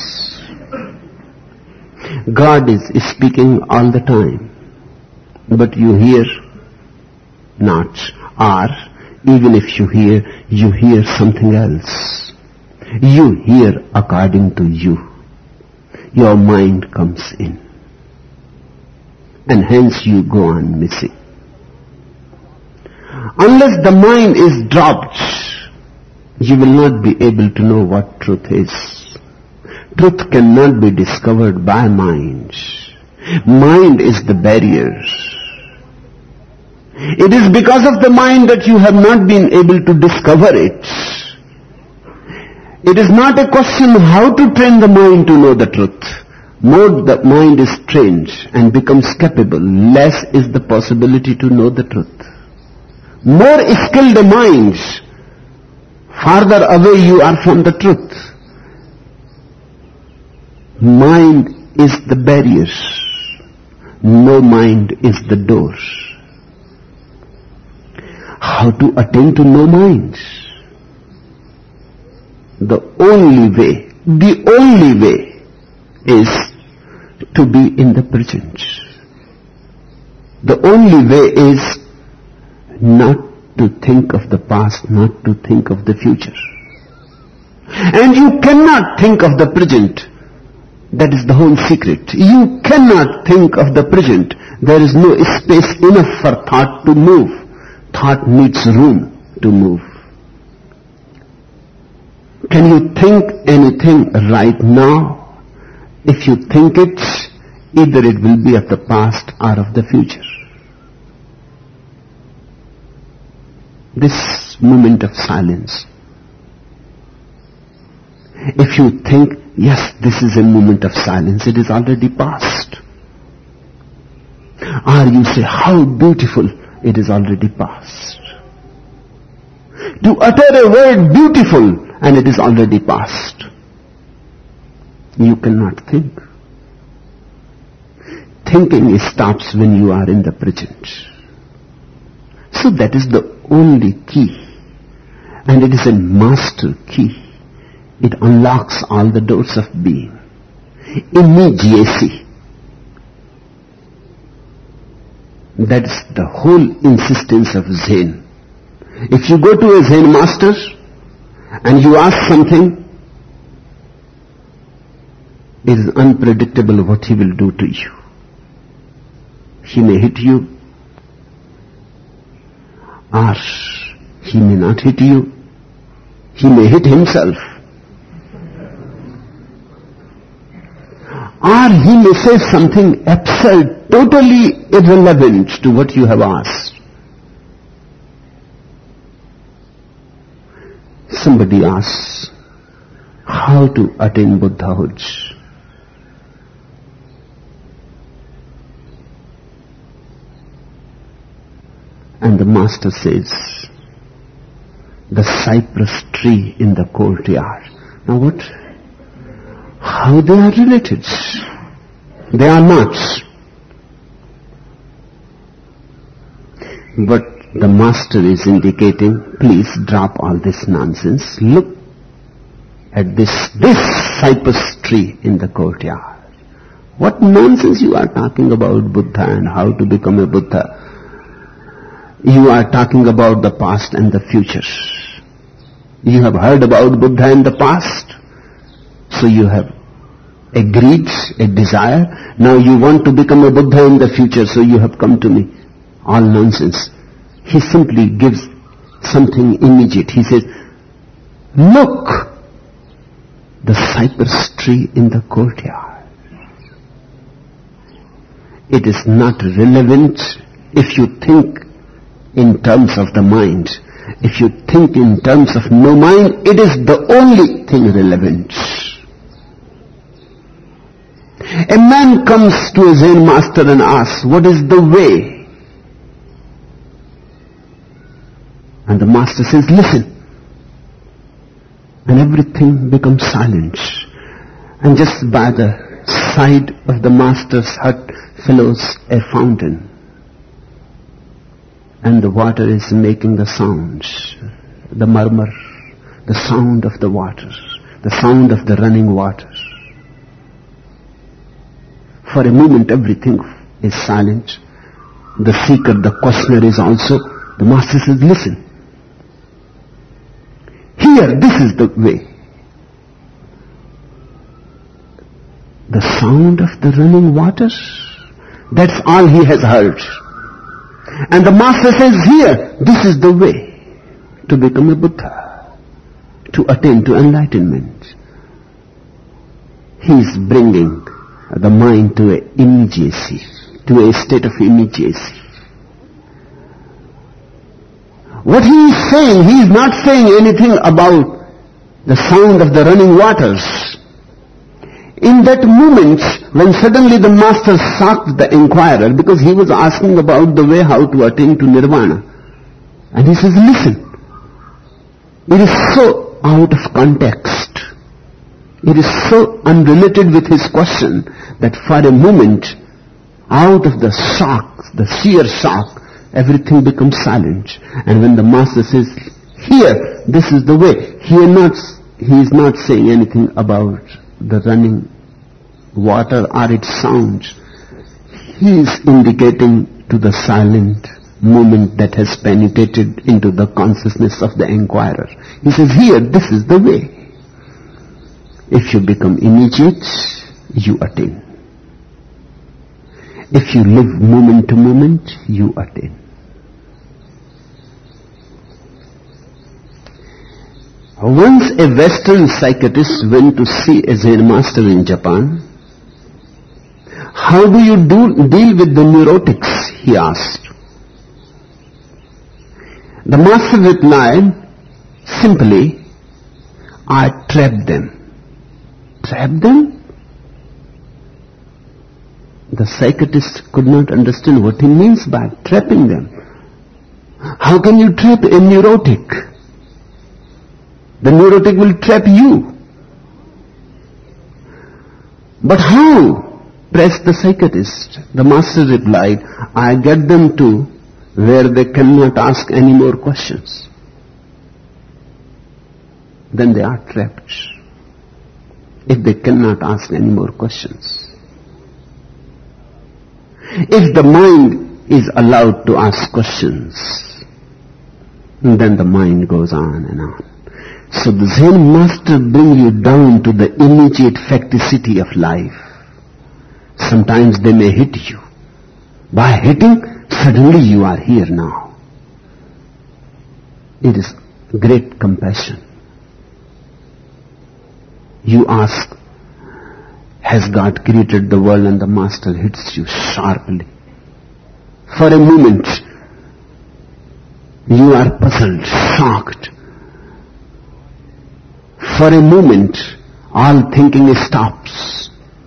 God is speaking all the time, but you hear not, or even if you hear, you hear something else. You hear according to you. Your mind comes in, and hence you go on missing. Unless the mind is dropped, you will not be able to know what truth is. Truth cannot be discovered by mind. Mind is the barrier. It is because of the mind that you have not been able to discover it. It is not a question how to train the mind to know the truth. More the mind is trained and becomes capable, less is the possibility to know the truth. More skilled the mind, farther away you are from the truth. Mind is the barrier. No mind is the door. How to attain to no mind? The only way The only way is to be in the present. The only way is not to think of the past, not to think of the future. And you cannot think of the present. That is the whole secret. You cannot think of the present. There is no space enough for thought to move. Thought needs room to move. Can you think anything right now? If you think it, either it will be of the past or of the future. This moment of silence. If you think, yes, this is a moment of silence, it is already past. Or you say, how beautiful, it is already past. To utter a word beautiful, and it is already past. You cannot think. Thinking stops when you are in the present. So that is the only key. And it is a master key. It unlocks all the doors of being. Immediacy. That is the whole insistence of Zen. If you go to a Zen master and you ask something, it is unpredictable what he will do to you. He may hit you, or he may not hit you. He may hit himself. Or he may say something absurd, totally irrelevant to what you have asked. Somebody asks how to attain Buddhahood. And the master says, the cypress tree in the courtyard. Now what? How they are related? They are not. But the master is indicating, please drop all this nonsense. Look at this, this cypress tree in the courtyard. What nonsense you are talking about Buddha and how to become a Buddha. You are talking about the past and the future. You have heard about Buddha in the past. So you have agreed, a desire. Now you want to become a Buddha in the future, so you have come to me. All nonsense. He simply gives something immediate. He says, look, the cypress tree in the courtyard. It is not relevant if you think in terms of the mind. If you think in terms of no mind, it is the only thing relevant. A man comes to a Zen master and asks, what is the way? And the master says, listen. And everything becomes silent. And just by the side of the master's hut flows a fountain. And the water is making the sounds, the murmur, the sound of the water, the sound of the running water. For a moment everything is silent. The seeker, the questioner is also. The master says, listen. Here, this is the way. The sound of the running waters, that's all he has heard. And the master says, here, this is the way to become a Buddha, to attain to enlightenment. He is bringing the mind to a immediacy, to a state of immediacy. What he is saying, he is not saying anything about the sound of the running waters. In that moment, when suddenly the master shocked the inquirer, because he was asking about the way how to attain to nirvana. And he says, listen, it is so out of context. It is so unrelated with his question that for a moment, out of the shock, the sheer shock, everything becomes silent. And when the master says, here, this is the way, he, not, he is not saying anything about the running water or its sounds. He is indicating to the silent moment that has penetrated into the consciousness of the inquirer. He says, here, this is the way. If you become immediate, you attain. If you live moment to moment, you attain. Once a Western psychiatrist went to see a Zen master in Japan. How do you do, deal with the neurotics? He asked. The master replied, simply, I trap them. Trap them? The psychiatrist could not understand what he means by trapping them. How can you trap a neurotic? The neurotic will trap you. But how? Pressed the psychiatrist. The master replied, I get them to where they cannot ask any more questions. Then they are trapped. If they cannot ask any more questions. If the mind is allowed to ask questions, then the mind goes on and on. So the Zen master brings you down to the immediate facticity of life. Sometimes they may hit you. By hitting, suddenly you are here now. It is great compassion. You ask, has God created the world? And the master hits you sharply. For a moment, you are puzzled, shocked. For a moment, all thinking stops.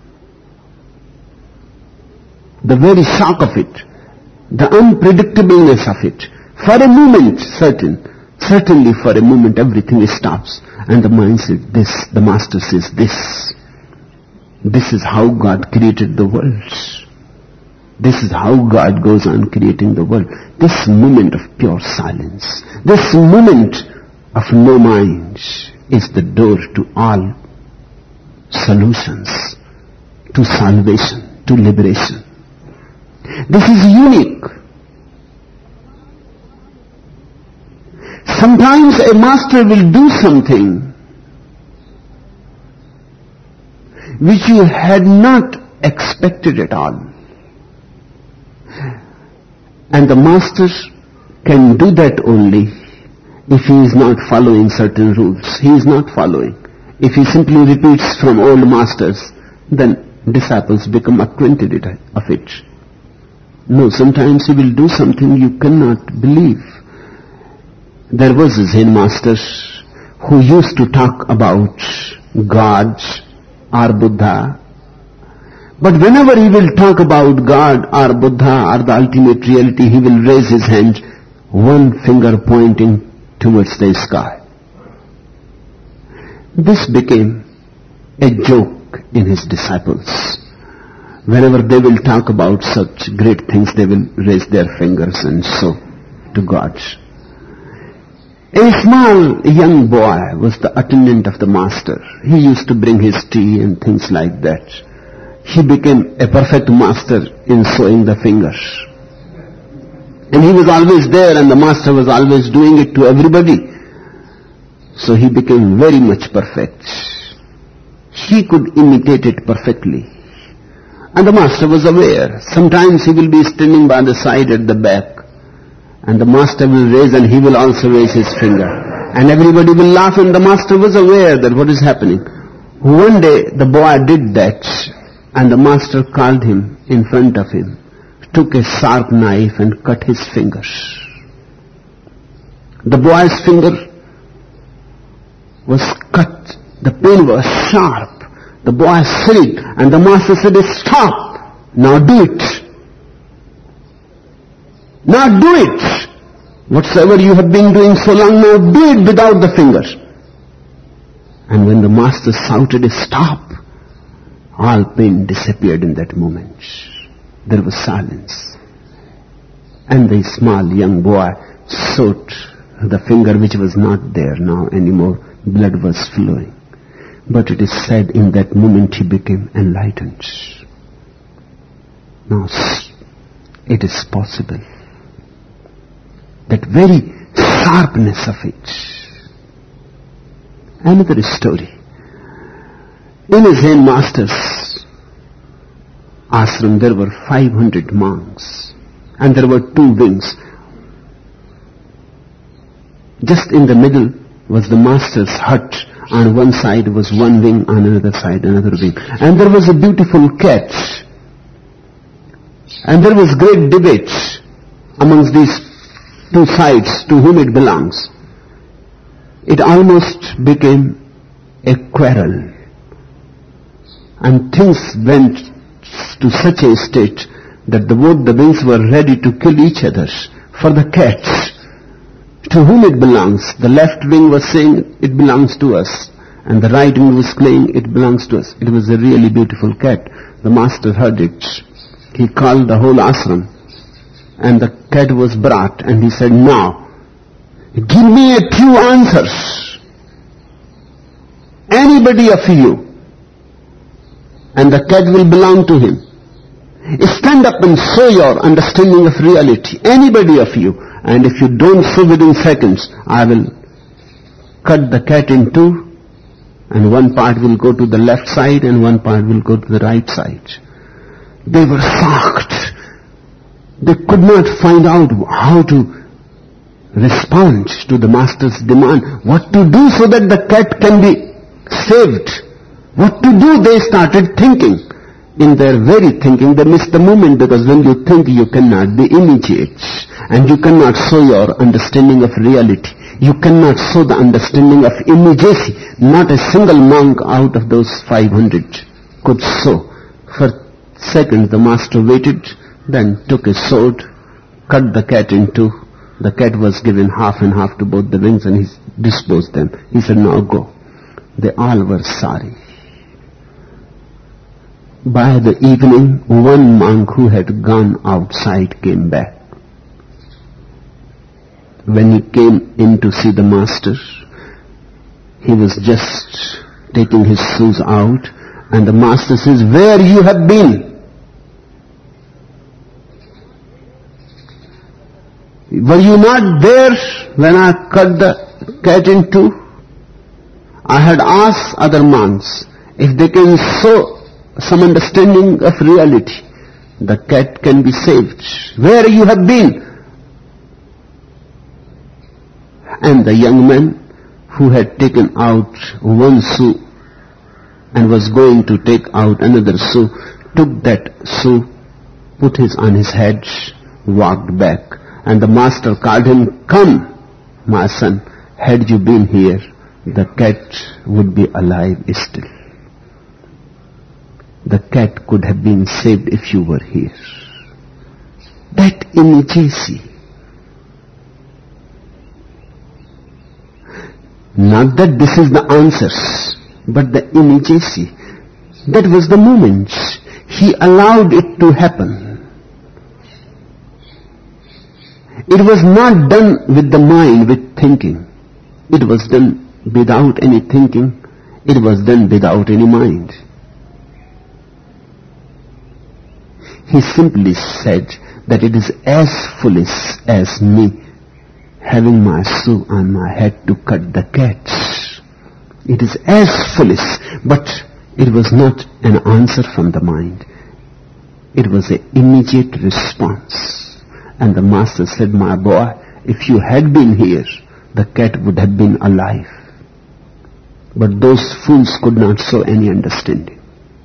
The very shock of it, the unpredictableness of it. For a moment, certain, certainly for a moment everything stops. And the mind says this, the master says this. This is how God created the world. This is how God goes on creating the world. This moment of pure silence, this moment of no mind is the door to all solutions, to salvation, to liberation. This is unique. Sometimes a master will do something which you had not expected at all. And the master can do that only if he is not following certain rules. He is not following. If he simply repeats from old masters, then disciples become acquainted of it. No, sometimes he will do something you cannot believe. There was a Zen master who used to talk about God or Buddha. But whenever he will talk about God or Buddha or the ultimate reality, he will raise his hand, one finger pointing towards the sky. This became a joke in his disciples. Whenever they will talk about such great things, they will raise their fingers and so to God. A small young boy was the attendant of the master. He used to bring his tea and things like that. He became a perfect master in sewing the fingers. And he was always there, and the master was always doing it to everybody. So he became very much perfect. He could imitate it perfectly. And the master was aware. Sometimes he will be standing by the side at the back, and the master will raise and he will also raise his finger. And everybody will laugh, and the master was aware that what is happening. One day the boy did that, and the master called him in front of him, took a sharp knife and cut his fingers. The boy's finger was cut. The pain was sharp. The boy shrieked, and the master said, stop! Now do it. Now do it! Whatsoever you have been doing so long, now do it without the fingers. And when the master shouted, stop, all pain disappeared in that moment. There was silence. And the small young boy sewed the finger which was not there now anymore blood was flowing. But it is said in that moment he became enlightened. Now, it is possible. That very sharpness of it. Another story. In a Zen master's ashram there were five hundred monks and there were two wings. Just in the middle was the master's hut. On one side was one wing, on another side another wing. And there was a beautiful cat. And there was great debate amongst these two sides to whom it belongs. It almost became a quarrel. And things went to such a state that the, both the wings were ready to kill each other for the cat. To whom it belongs. The left wing was saying it belongs to us. And the right wing was saying it belongs to us. It was a really beautiful cat. The master heard it. He called the whole ashram. And the cat was brought and he said, now, give me a few answers. Anybody of you. And the cat will belong to him. Stand up and show your understanding of reality. Anybody of you. And if you don't show within seconds, I will cut the cat in two. And one part will go to the left side and one part will go to the right side. They were shocked. They could not find out how to respond to the master's demand. What to do so that the cat can be saved. What to do, they started thinking. In their very thinking, they missed the moment, because when you think, you cannot be immediate. And you cannot show your understanding of reality. You cannot show the understanding of immediacy. Not a single monk out of those five hundred could show. For seconds the master waited, then took his sword, cut the cat in two. The cat was given half and half to both the wings and he disposed them. He said, now go. They all were sorry. By the evening, one monk who had gone outside came back. When he came in to see the master, he was just taking his shoes out, and the master says, where you have been? Were you not there when I cut the cat in two? I had asked other monks if they can show some understanding of reality. The cat can be saved. Where you have been? And the young man who had taken out one shoe and was going to take out another shoe, took that shoe, put it on his head, walked back. And the master called him, come, my son, had you been here, the cat would be alive still. The cat could have been saved if you were here. That immediacy. Not that this is the answers, but the immediacy. That was the moment. He allowed it to happen. It was not done with the mind, with thinking. It was done without any thinking. It was done without any mind. He simply said that it is as foolish as me having my shoe on my head to cut the cat. It is as foolish, but it was not an answer from the mind. It was an immediate response. And the master said, my boy, if you had been here, the cat would have been alive. But those fools could not show any understanding.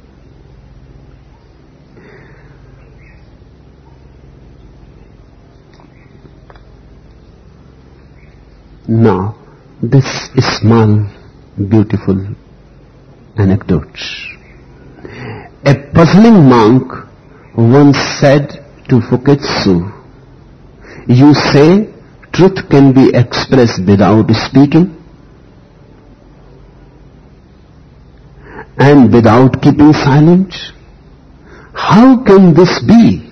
Now, this small, beautiful anecdote. A puzzling monk once said to Fuketsu, you say truth can be expressed without speaking and without keeping silent. How can this be?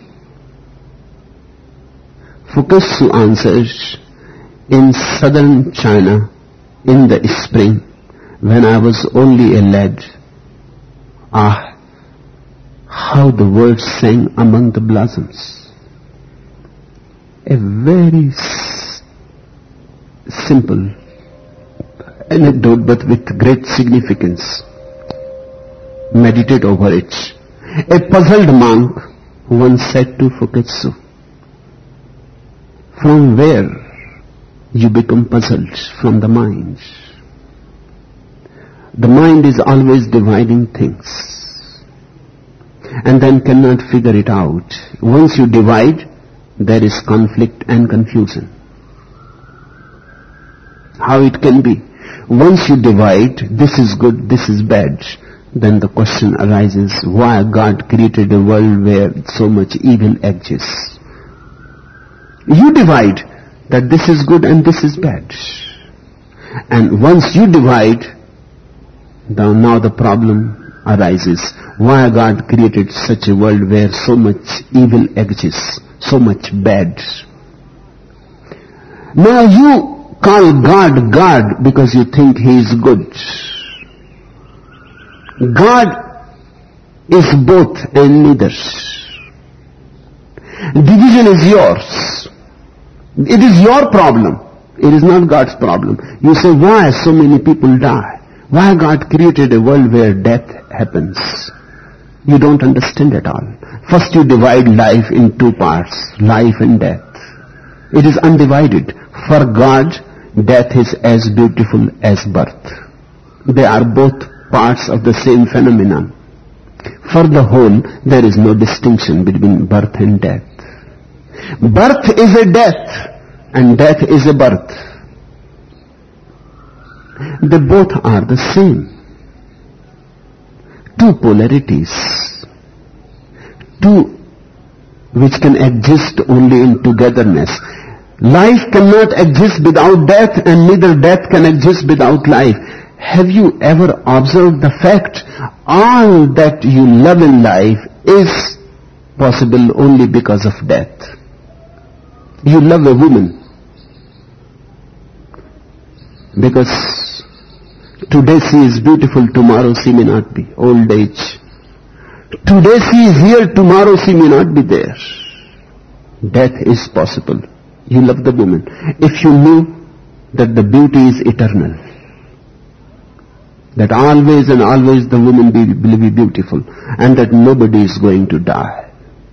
Fuketsu answers, in southern China, in the spring, when I was only a lad, ah, how the words sang among the blossoms. A very s- simple anecdote, but with great significance. Meditate over it. A puzzled monk once said to Fuketsu, from where you become puzzled? From the mind. The mind is always dividing things and then cannot figure it out. Once you divide, there is conflict and confusion. How it can be? Once you divide, this is good, this is bad, then the question arises, why God created a world where so much evil exists? You divide that this is good and this is bad. And once you divide, now the problem arises. Why God created such a world where so much evil exists, so much bad? Now you call God God because you think He is good. God is both and neither. Division is yours. It is your problem. It is not God's problem. You say, why so many people die? Why God created a world where death happens? You don't understand at all. First you divide life in two parts, life and death. It is undivided. For God, death is as beautiful as birth. They are both parts of the same phenomenon. For the whole, there is no distinction between birth and death. Birth is a death and death is a birth. They both are the same. Two polarities. Two which can exist only in togetherness. Life cannot exist without death and neither death can exist without life. Have you ever observed the fact all that you love in life is possible only because of death? You love a woman because today she is beautiful, tomorrow she may not be. Old age. Today she is here, tomorrow she may not be there. Death is possible. You love the woman. If you knew that the beauty is eternal, that always and always the woman be, will be beautiful, and that nobody is going to die,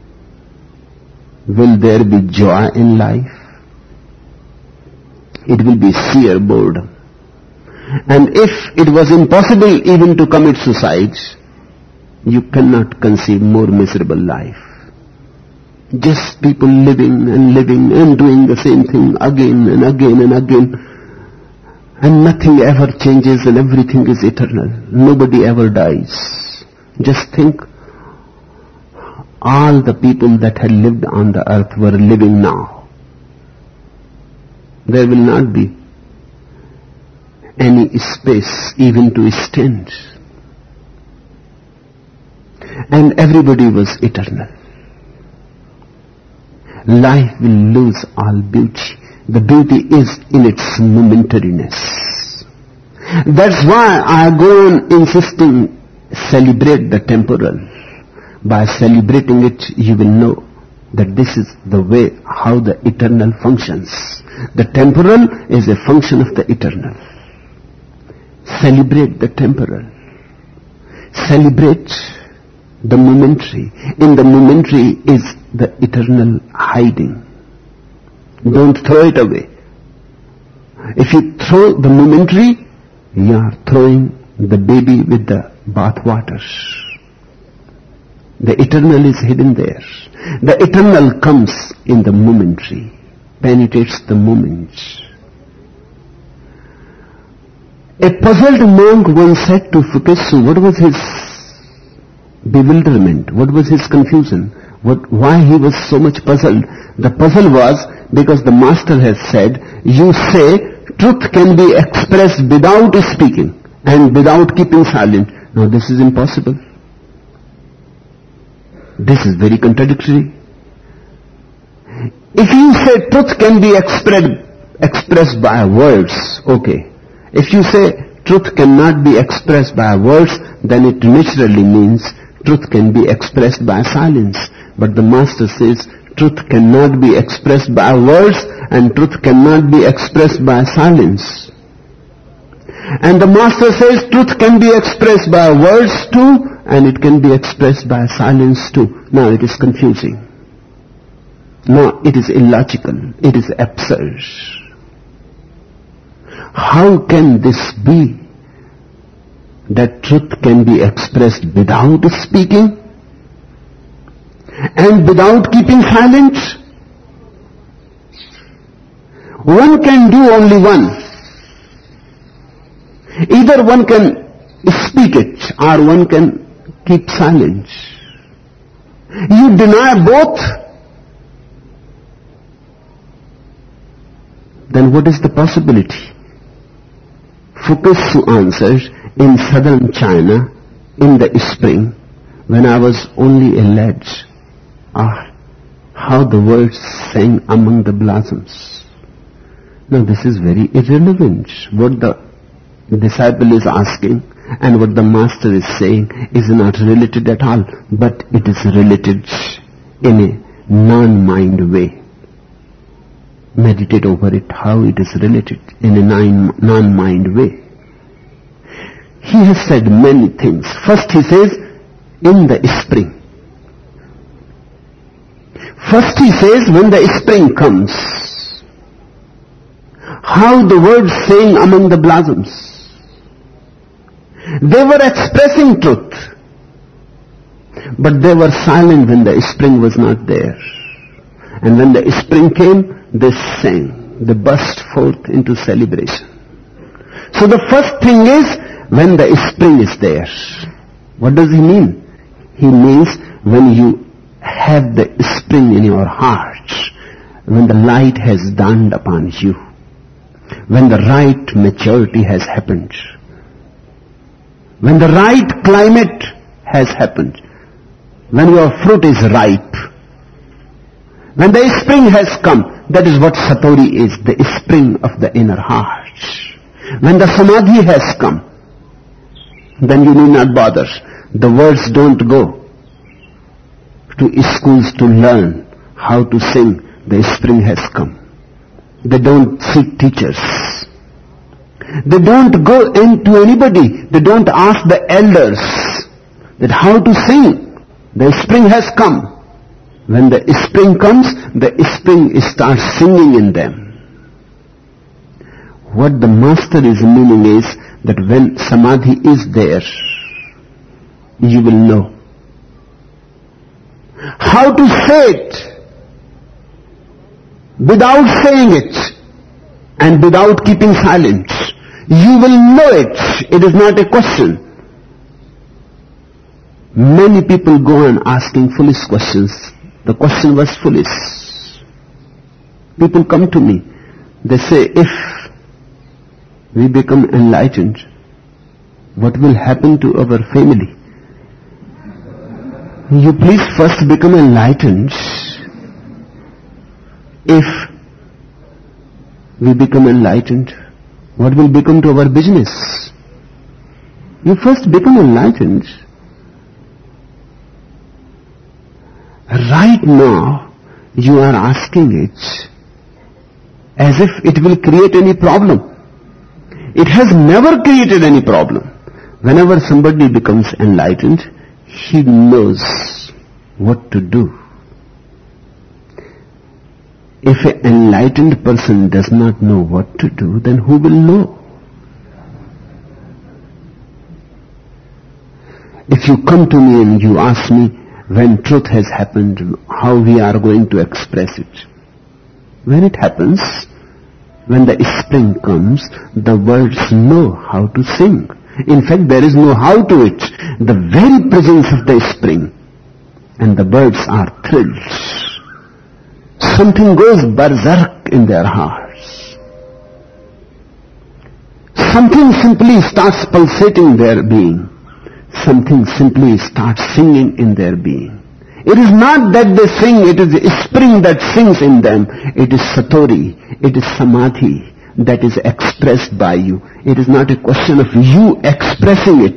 will there be joy in life? It will be sheer boredom. And if it was impossible even to commit suicide, you cannot conceive more miserable life. Just people living and living and doing the same thing again and again and again. And nothing ever changes and everything is eternal. Nobody ever dies. Just think, all the people that had lived on the earth were living now. There will not be any space even to stand. And everybody was eternal. Life will lose all beauty. The beauty is in its momentariness. That's why I go on insisting, celebrate the temporal. By celebrating it, you will know that this is the way how the eternal functions. The temporal is a function of the eternal. Celebrate the temporal. Celebrate the momentary. In the momentary is the eternal hiding. Don't throw it away. If you throw the momentary, you are throwing the baby with the bath water. The eternal is hidden there. The eternal comes in the momentary, penetrates the moment. A puzzled monk once said to Fuketsu, what was his bewilderment? What was his confusion? What, why he was so much puzzled? The puzzle was because the master has said, you say truth can be expressed without speaking and without keeping silent. Now this is impossible. This is very contradictory. If you say truth can be expressed, expressed by words, okay. If you say truth cannot be expressed by words, then it naturally means truth can be expressed by silence. But the Master says truth cannot be expressed by words and truth cannot be expressed by silence. And the Master says truth can be expressed by words too and it can be expressed by silence too. Now it is confusing. No, it is illogical. It is absurd. How can this be that truth can be expressed without speaking and without keeping silent? One can do only one. Either one can speak it or one can keep silent. You deny both, then what is the possibility? Fuketsu answered, in southern China, in the spring, when I was only a lad, ah, how the birds sang among the blossoms. Now this is very irrelevant. What the disciple is asking and what the Master is saying is not related at all, but it is related in a non-mind way. Meditate over it, how it is related in a non-mind way. He has said many things. First he says, in the spring. First he says, when the spring comes, how the words sang among the blossoms. They were expressing truth, but they were silent when the spring was not there. And when the spring came, they sang, they burst forth into celebration. So the first thing is, when the spring is there. What does he mean? He means when you have the spring in your heart, when the light has dawned upon you, when the right maturity has happened, when the right climate has happened, when your fruit is ripe, when the spring has come. That is what Satori is, the spring of the inner heart. When the Samadhi has come, then you need not bother. The words don't go to schools to learn how to sing. The spring has come. They don't seek teachers. They don't go into anybody. They don't ask the elders that how to sing. The spring has come. When the spring comes, the spring starts singing in them. What the Master is meaning is that when Samadhi is there, you will know how to say it without saying it and without keeping silent. You will know it. It is not a question. Many people go on asking foolish questions. The question was foolish. People come to me. They say, if we become enlightened, what will happen to our family? You please first become enlightened. If we become enlightened, what will become to our business? You first become enlightened. Right now, you are asking it as if it will create any problem. It has never created any problem. Whenever somebody becomes enlightened, he knows what to do. If an enlightened person does not know what to do, then who will know? If you come to me and you ask me, when truth has happened, how we are going to express it. When it happens, when the spring comes, the birds know how to sing. In fact, there is no how to it. The very presence of the spring, and the birds are thrilled. Something goes berserk in their hearts. Something simply starts pulsating their being. Something simply starts singing in their being. It is not that they sing, it is the spring that sings in them. It is Satori, it is Samadhi that is expressed by you. It is not a question of you expressing it.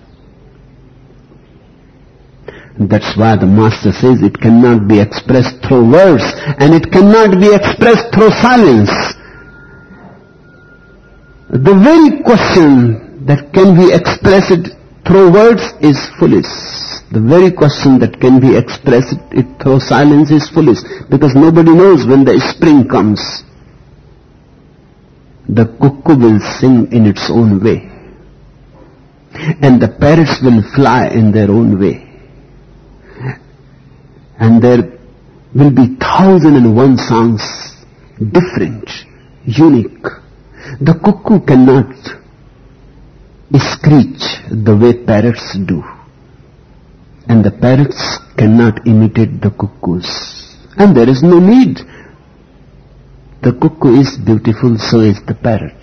That's why the Master says it cannot be expressed through words, and it cannot be expressed through silence. The very question that can be expressed through words is foolish. The very question that can be expressed through silence is foolish, because nobody knows when the spring comes. The cuckoo will sing in its own way, and the parrots will fly in their own way. And there will be thousand and one songs, different, unique. The cuckoo cannot screech the way parrots do. And the parrots cannot imitate the cuckoos. And there is no need. The cuckoo is beautiful, so is the parrot.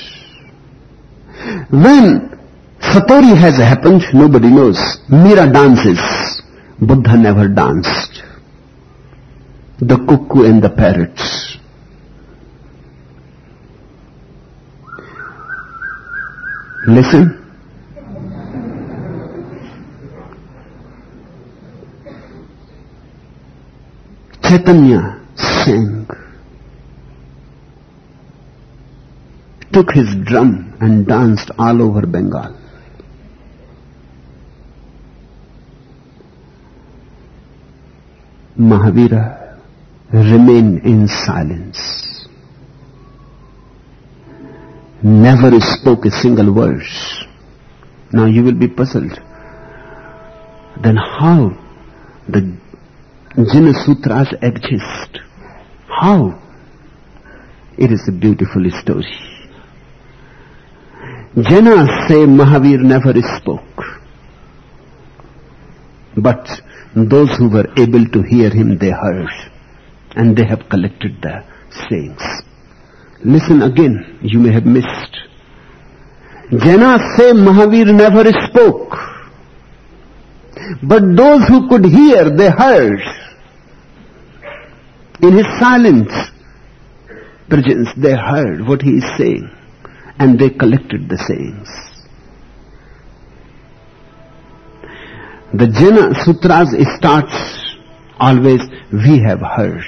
When Satori has happened, nobody knows. Meera dances. Buddha never danced. The cuckoo and the parrots. Listen. Chaitanya sang, took his drum and danced all over Bengal. Mahavira remained in silence, never spoke a single word. Now you will be puzzled. Then how the Jina Sutras exist? How? It is a beautiful story. Jainas say Mahavir never spoke, but those who were able to hear him, they heard, and they have collected the sayings. Listen again, you may have missed. Jainas say Mahavir never spoke, but those who could hear, they heard. In his silent presence, they heard what he is saying, and they collected the sayings. The Jina Sutras starts always, we have heard.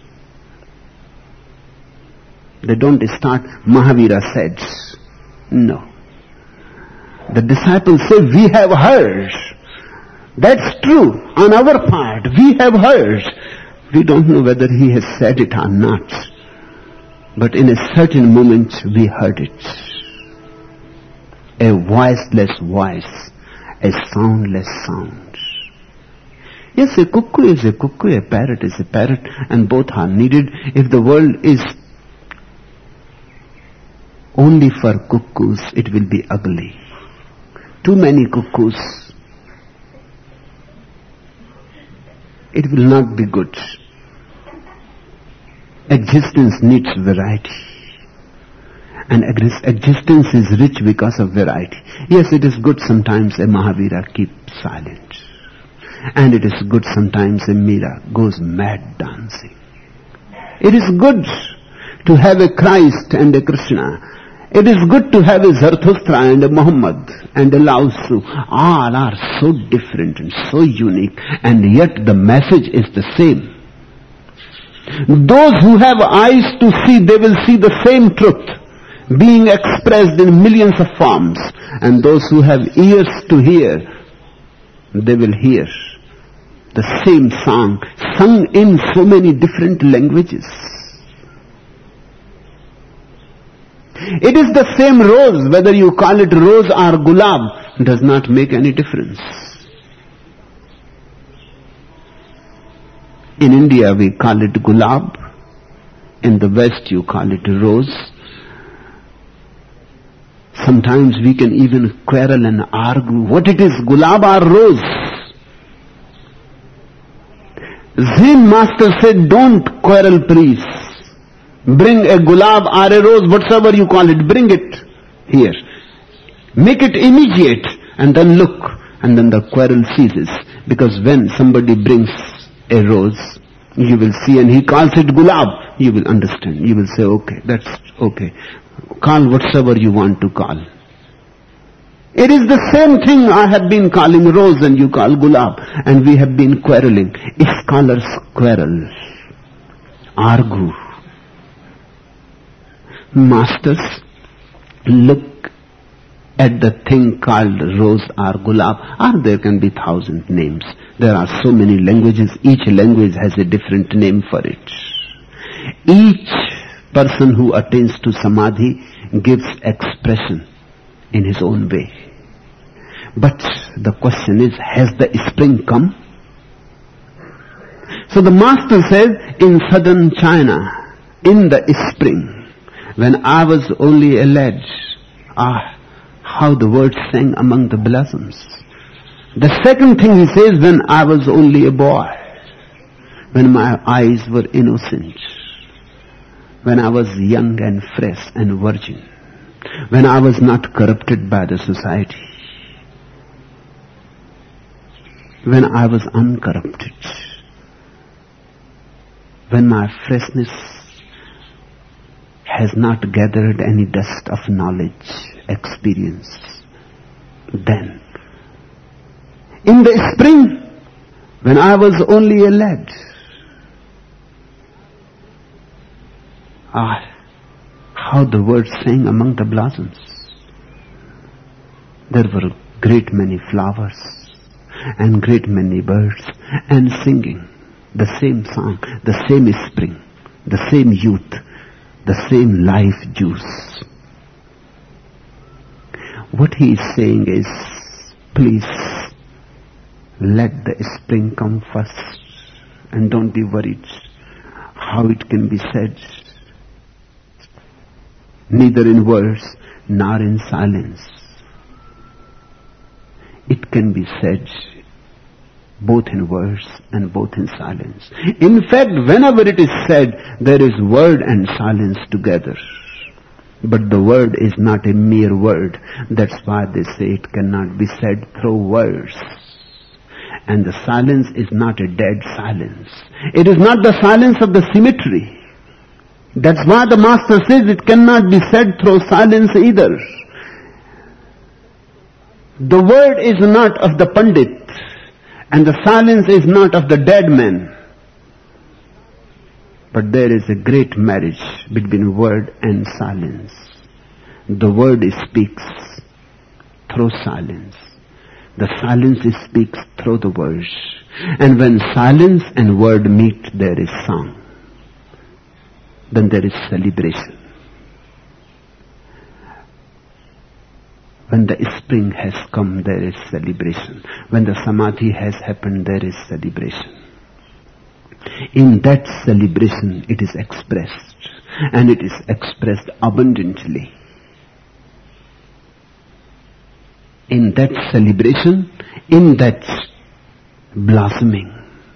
They don't start, Mahavira said. No. The disciples say, we have heard. That's true. On our part, we have heard. We don't know whether he has said it or not. But in a certain moment, we heard it. A voiceless voice. A soundless sound. Yes, a cuckoo is a cuckoo, a parrot is a parrot, and both are needed. If the world is only for cuckoos, it will be ugly. Too many cuckoos, it will not be good. Existence needs variety. And existence is rich because of variety. Yes, it is good sometimes a Mahavira keeps silent. And it is good sometimes a Meera goes mad dancing. It is good to have a Christ and a Krishna. It is good to have a Zarathustra and a Muhammad and a Lao Tzu. All are so different and so unique, and yet the message is the same. Those who have eyes to see, they will see the same truth being expressed in millions of forms, and those who have ears to hear, they will hear the same song sung in so many different languages. It is the same rose, whether you call it rose or gulab, does not make any difference. In India we call it gulab, in the West you call it rose. Sometimes we can even quarrel and argue what it is, gulab or rose. Zen master said, don't quarrel, please. Bring a gulab or a rose, whatsoever you call it, bring it here. Make it immediate, and then look, and then the quarrel ceases. Because when somebody brings a rose, you will see, and he calls it gulab. you will understand. You will say, okay, that's okay. Call whatsoever you want to call. It is the same thing I have been calling rose and you call gulab. And we have been quarreling. Scholars quarrel, argue. Masters look at the thing called rose or gulab, or there can be thousand names. There are so many languages. Each language has a different name for it. Each person who attains to samadhi gives expression in his own way. But the question is, has the spring come? So the master says, in southern China, in the spring, when I was only a lad, ah, how the words sang among the blossoms. The second thing he says, when I was only a boy, when my eyes were innocent, when I was young and fresh and virgin, when I was not corrupted by the society, when I was uncorrupted, when my freshness has not gathered any dust of knowledge, experience, then in the spring, when I was only a lad, ah, how the words sang among the blossoms. There were great many flowers and great many birds and singing the same song, the same spring, the same youth, the same life juice. What he is saying is, please let the spring come first and don't be worried how it can be said, neither in words nor in silence. It can be said both in words and both in silence. In fact, whenever it is said, there is word and silence together. But the word is not a mere word. That's why they say it cannot be said through words. And the silence is not a dead silence. It is not the silence of the cemetery. That's why the master says it cannot be said through silence either. The word is not of the pandit, and the silence is not of the dead man. But there is a great marriage between word and silence. The word speaks through silence. The silence speaks through the words. And when silence and word meet, there is song. Then there is celebration. When the spring has come, there is celebration. When the samadhi has happened, there is celebration. In that celebration, it is expressed, and it is expressed abundantly. In that celebration, in that blossoming,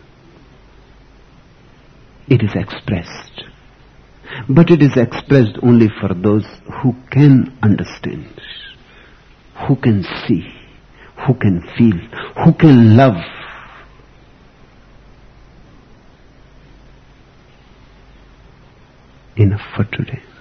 it is expressed. But it is expressed only for those who can understand, who can see, who can feel, who can love. Enough for today.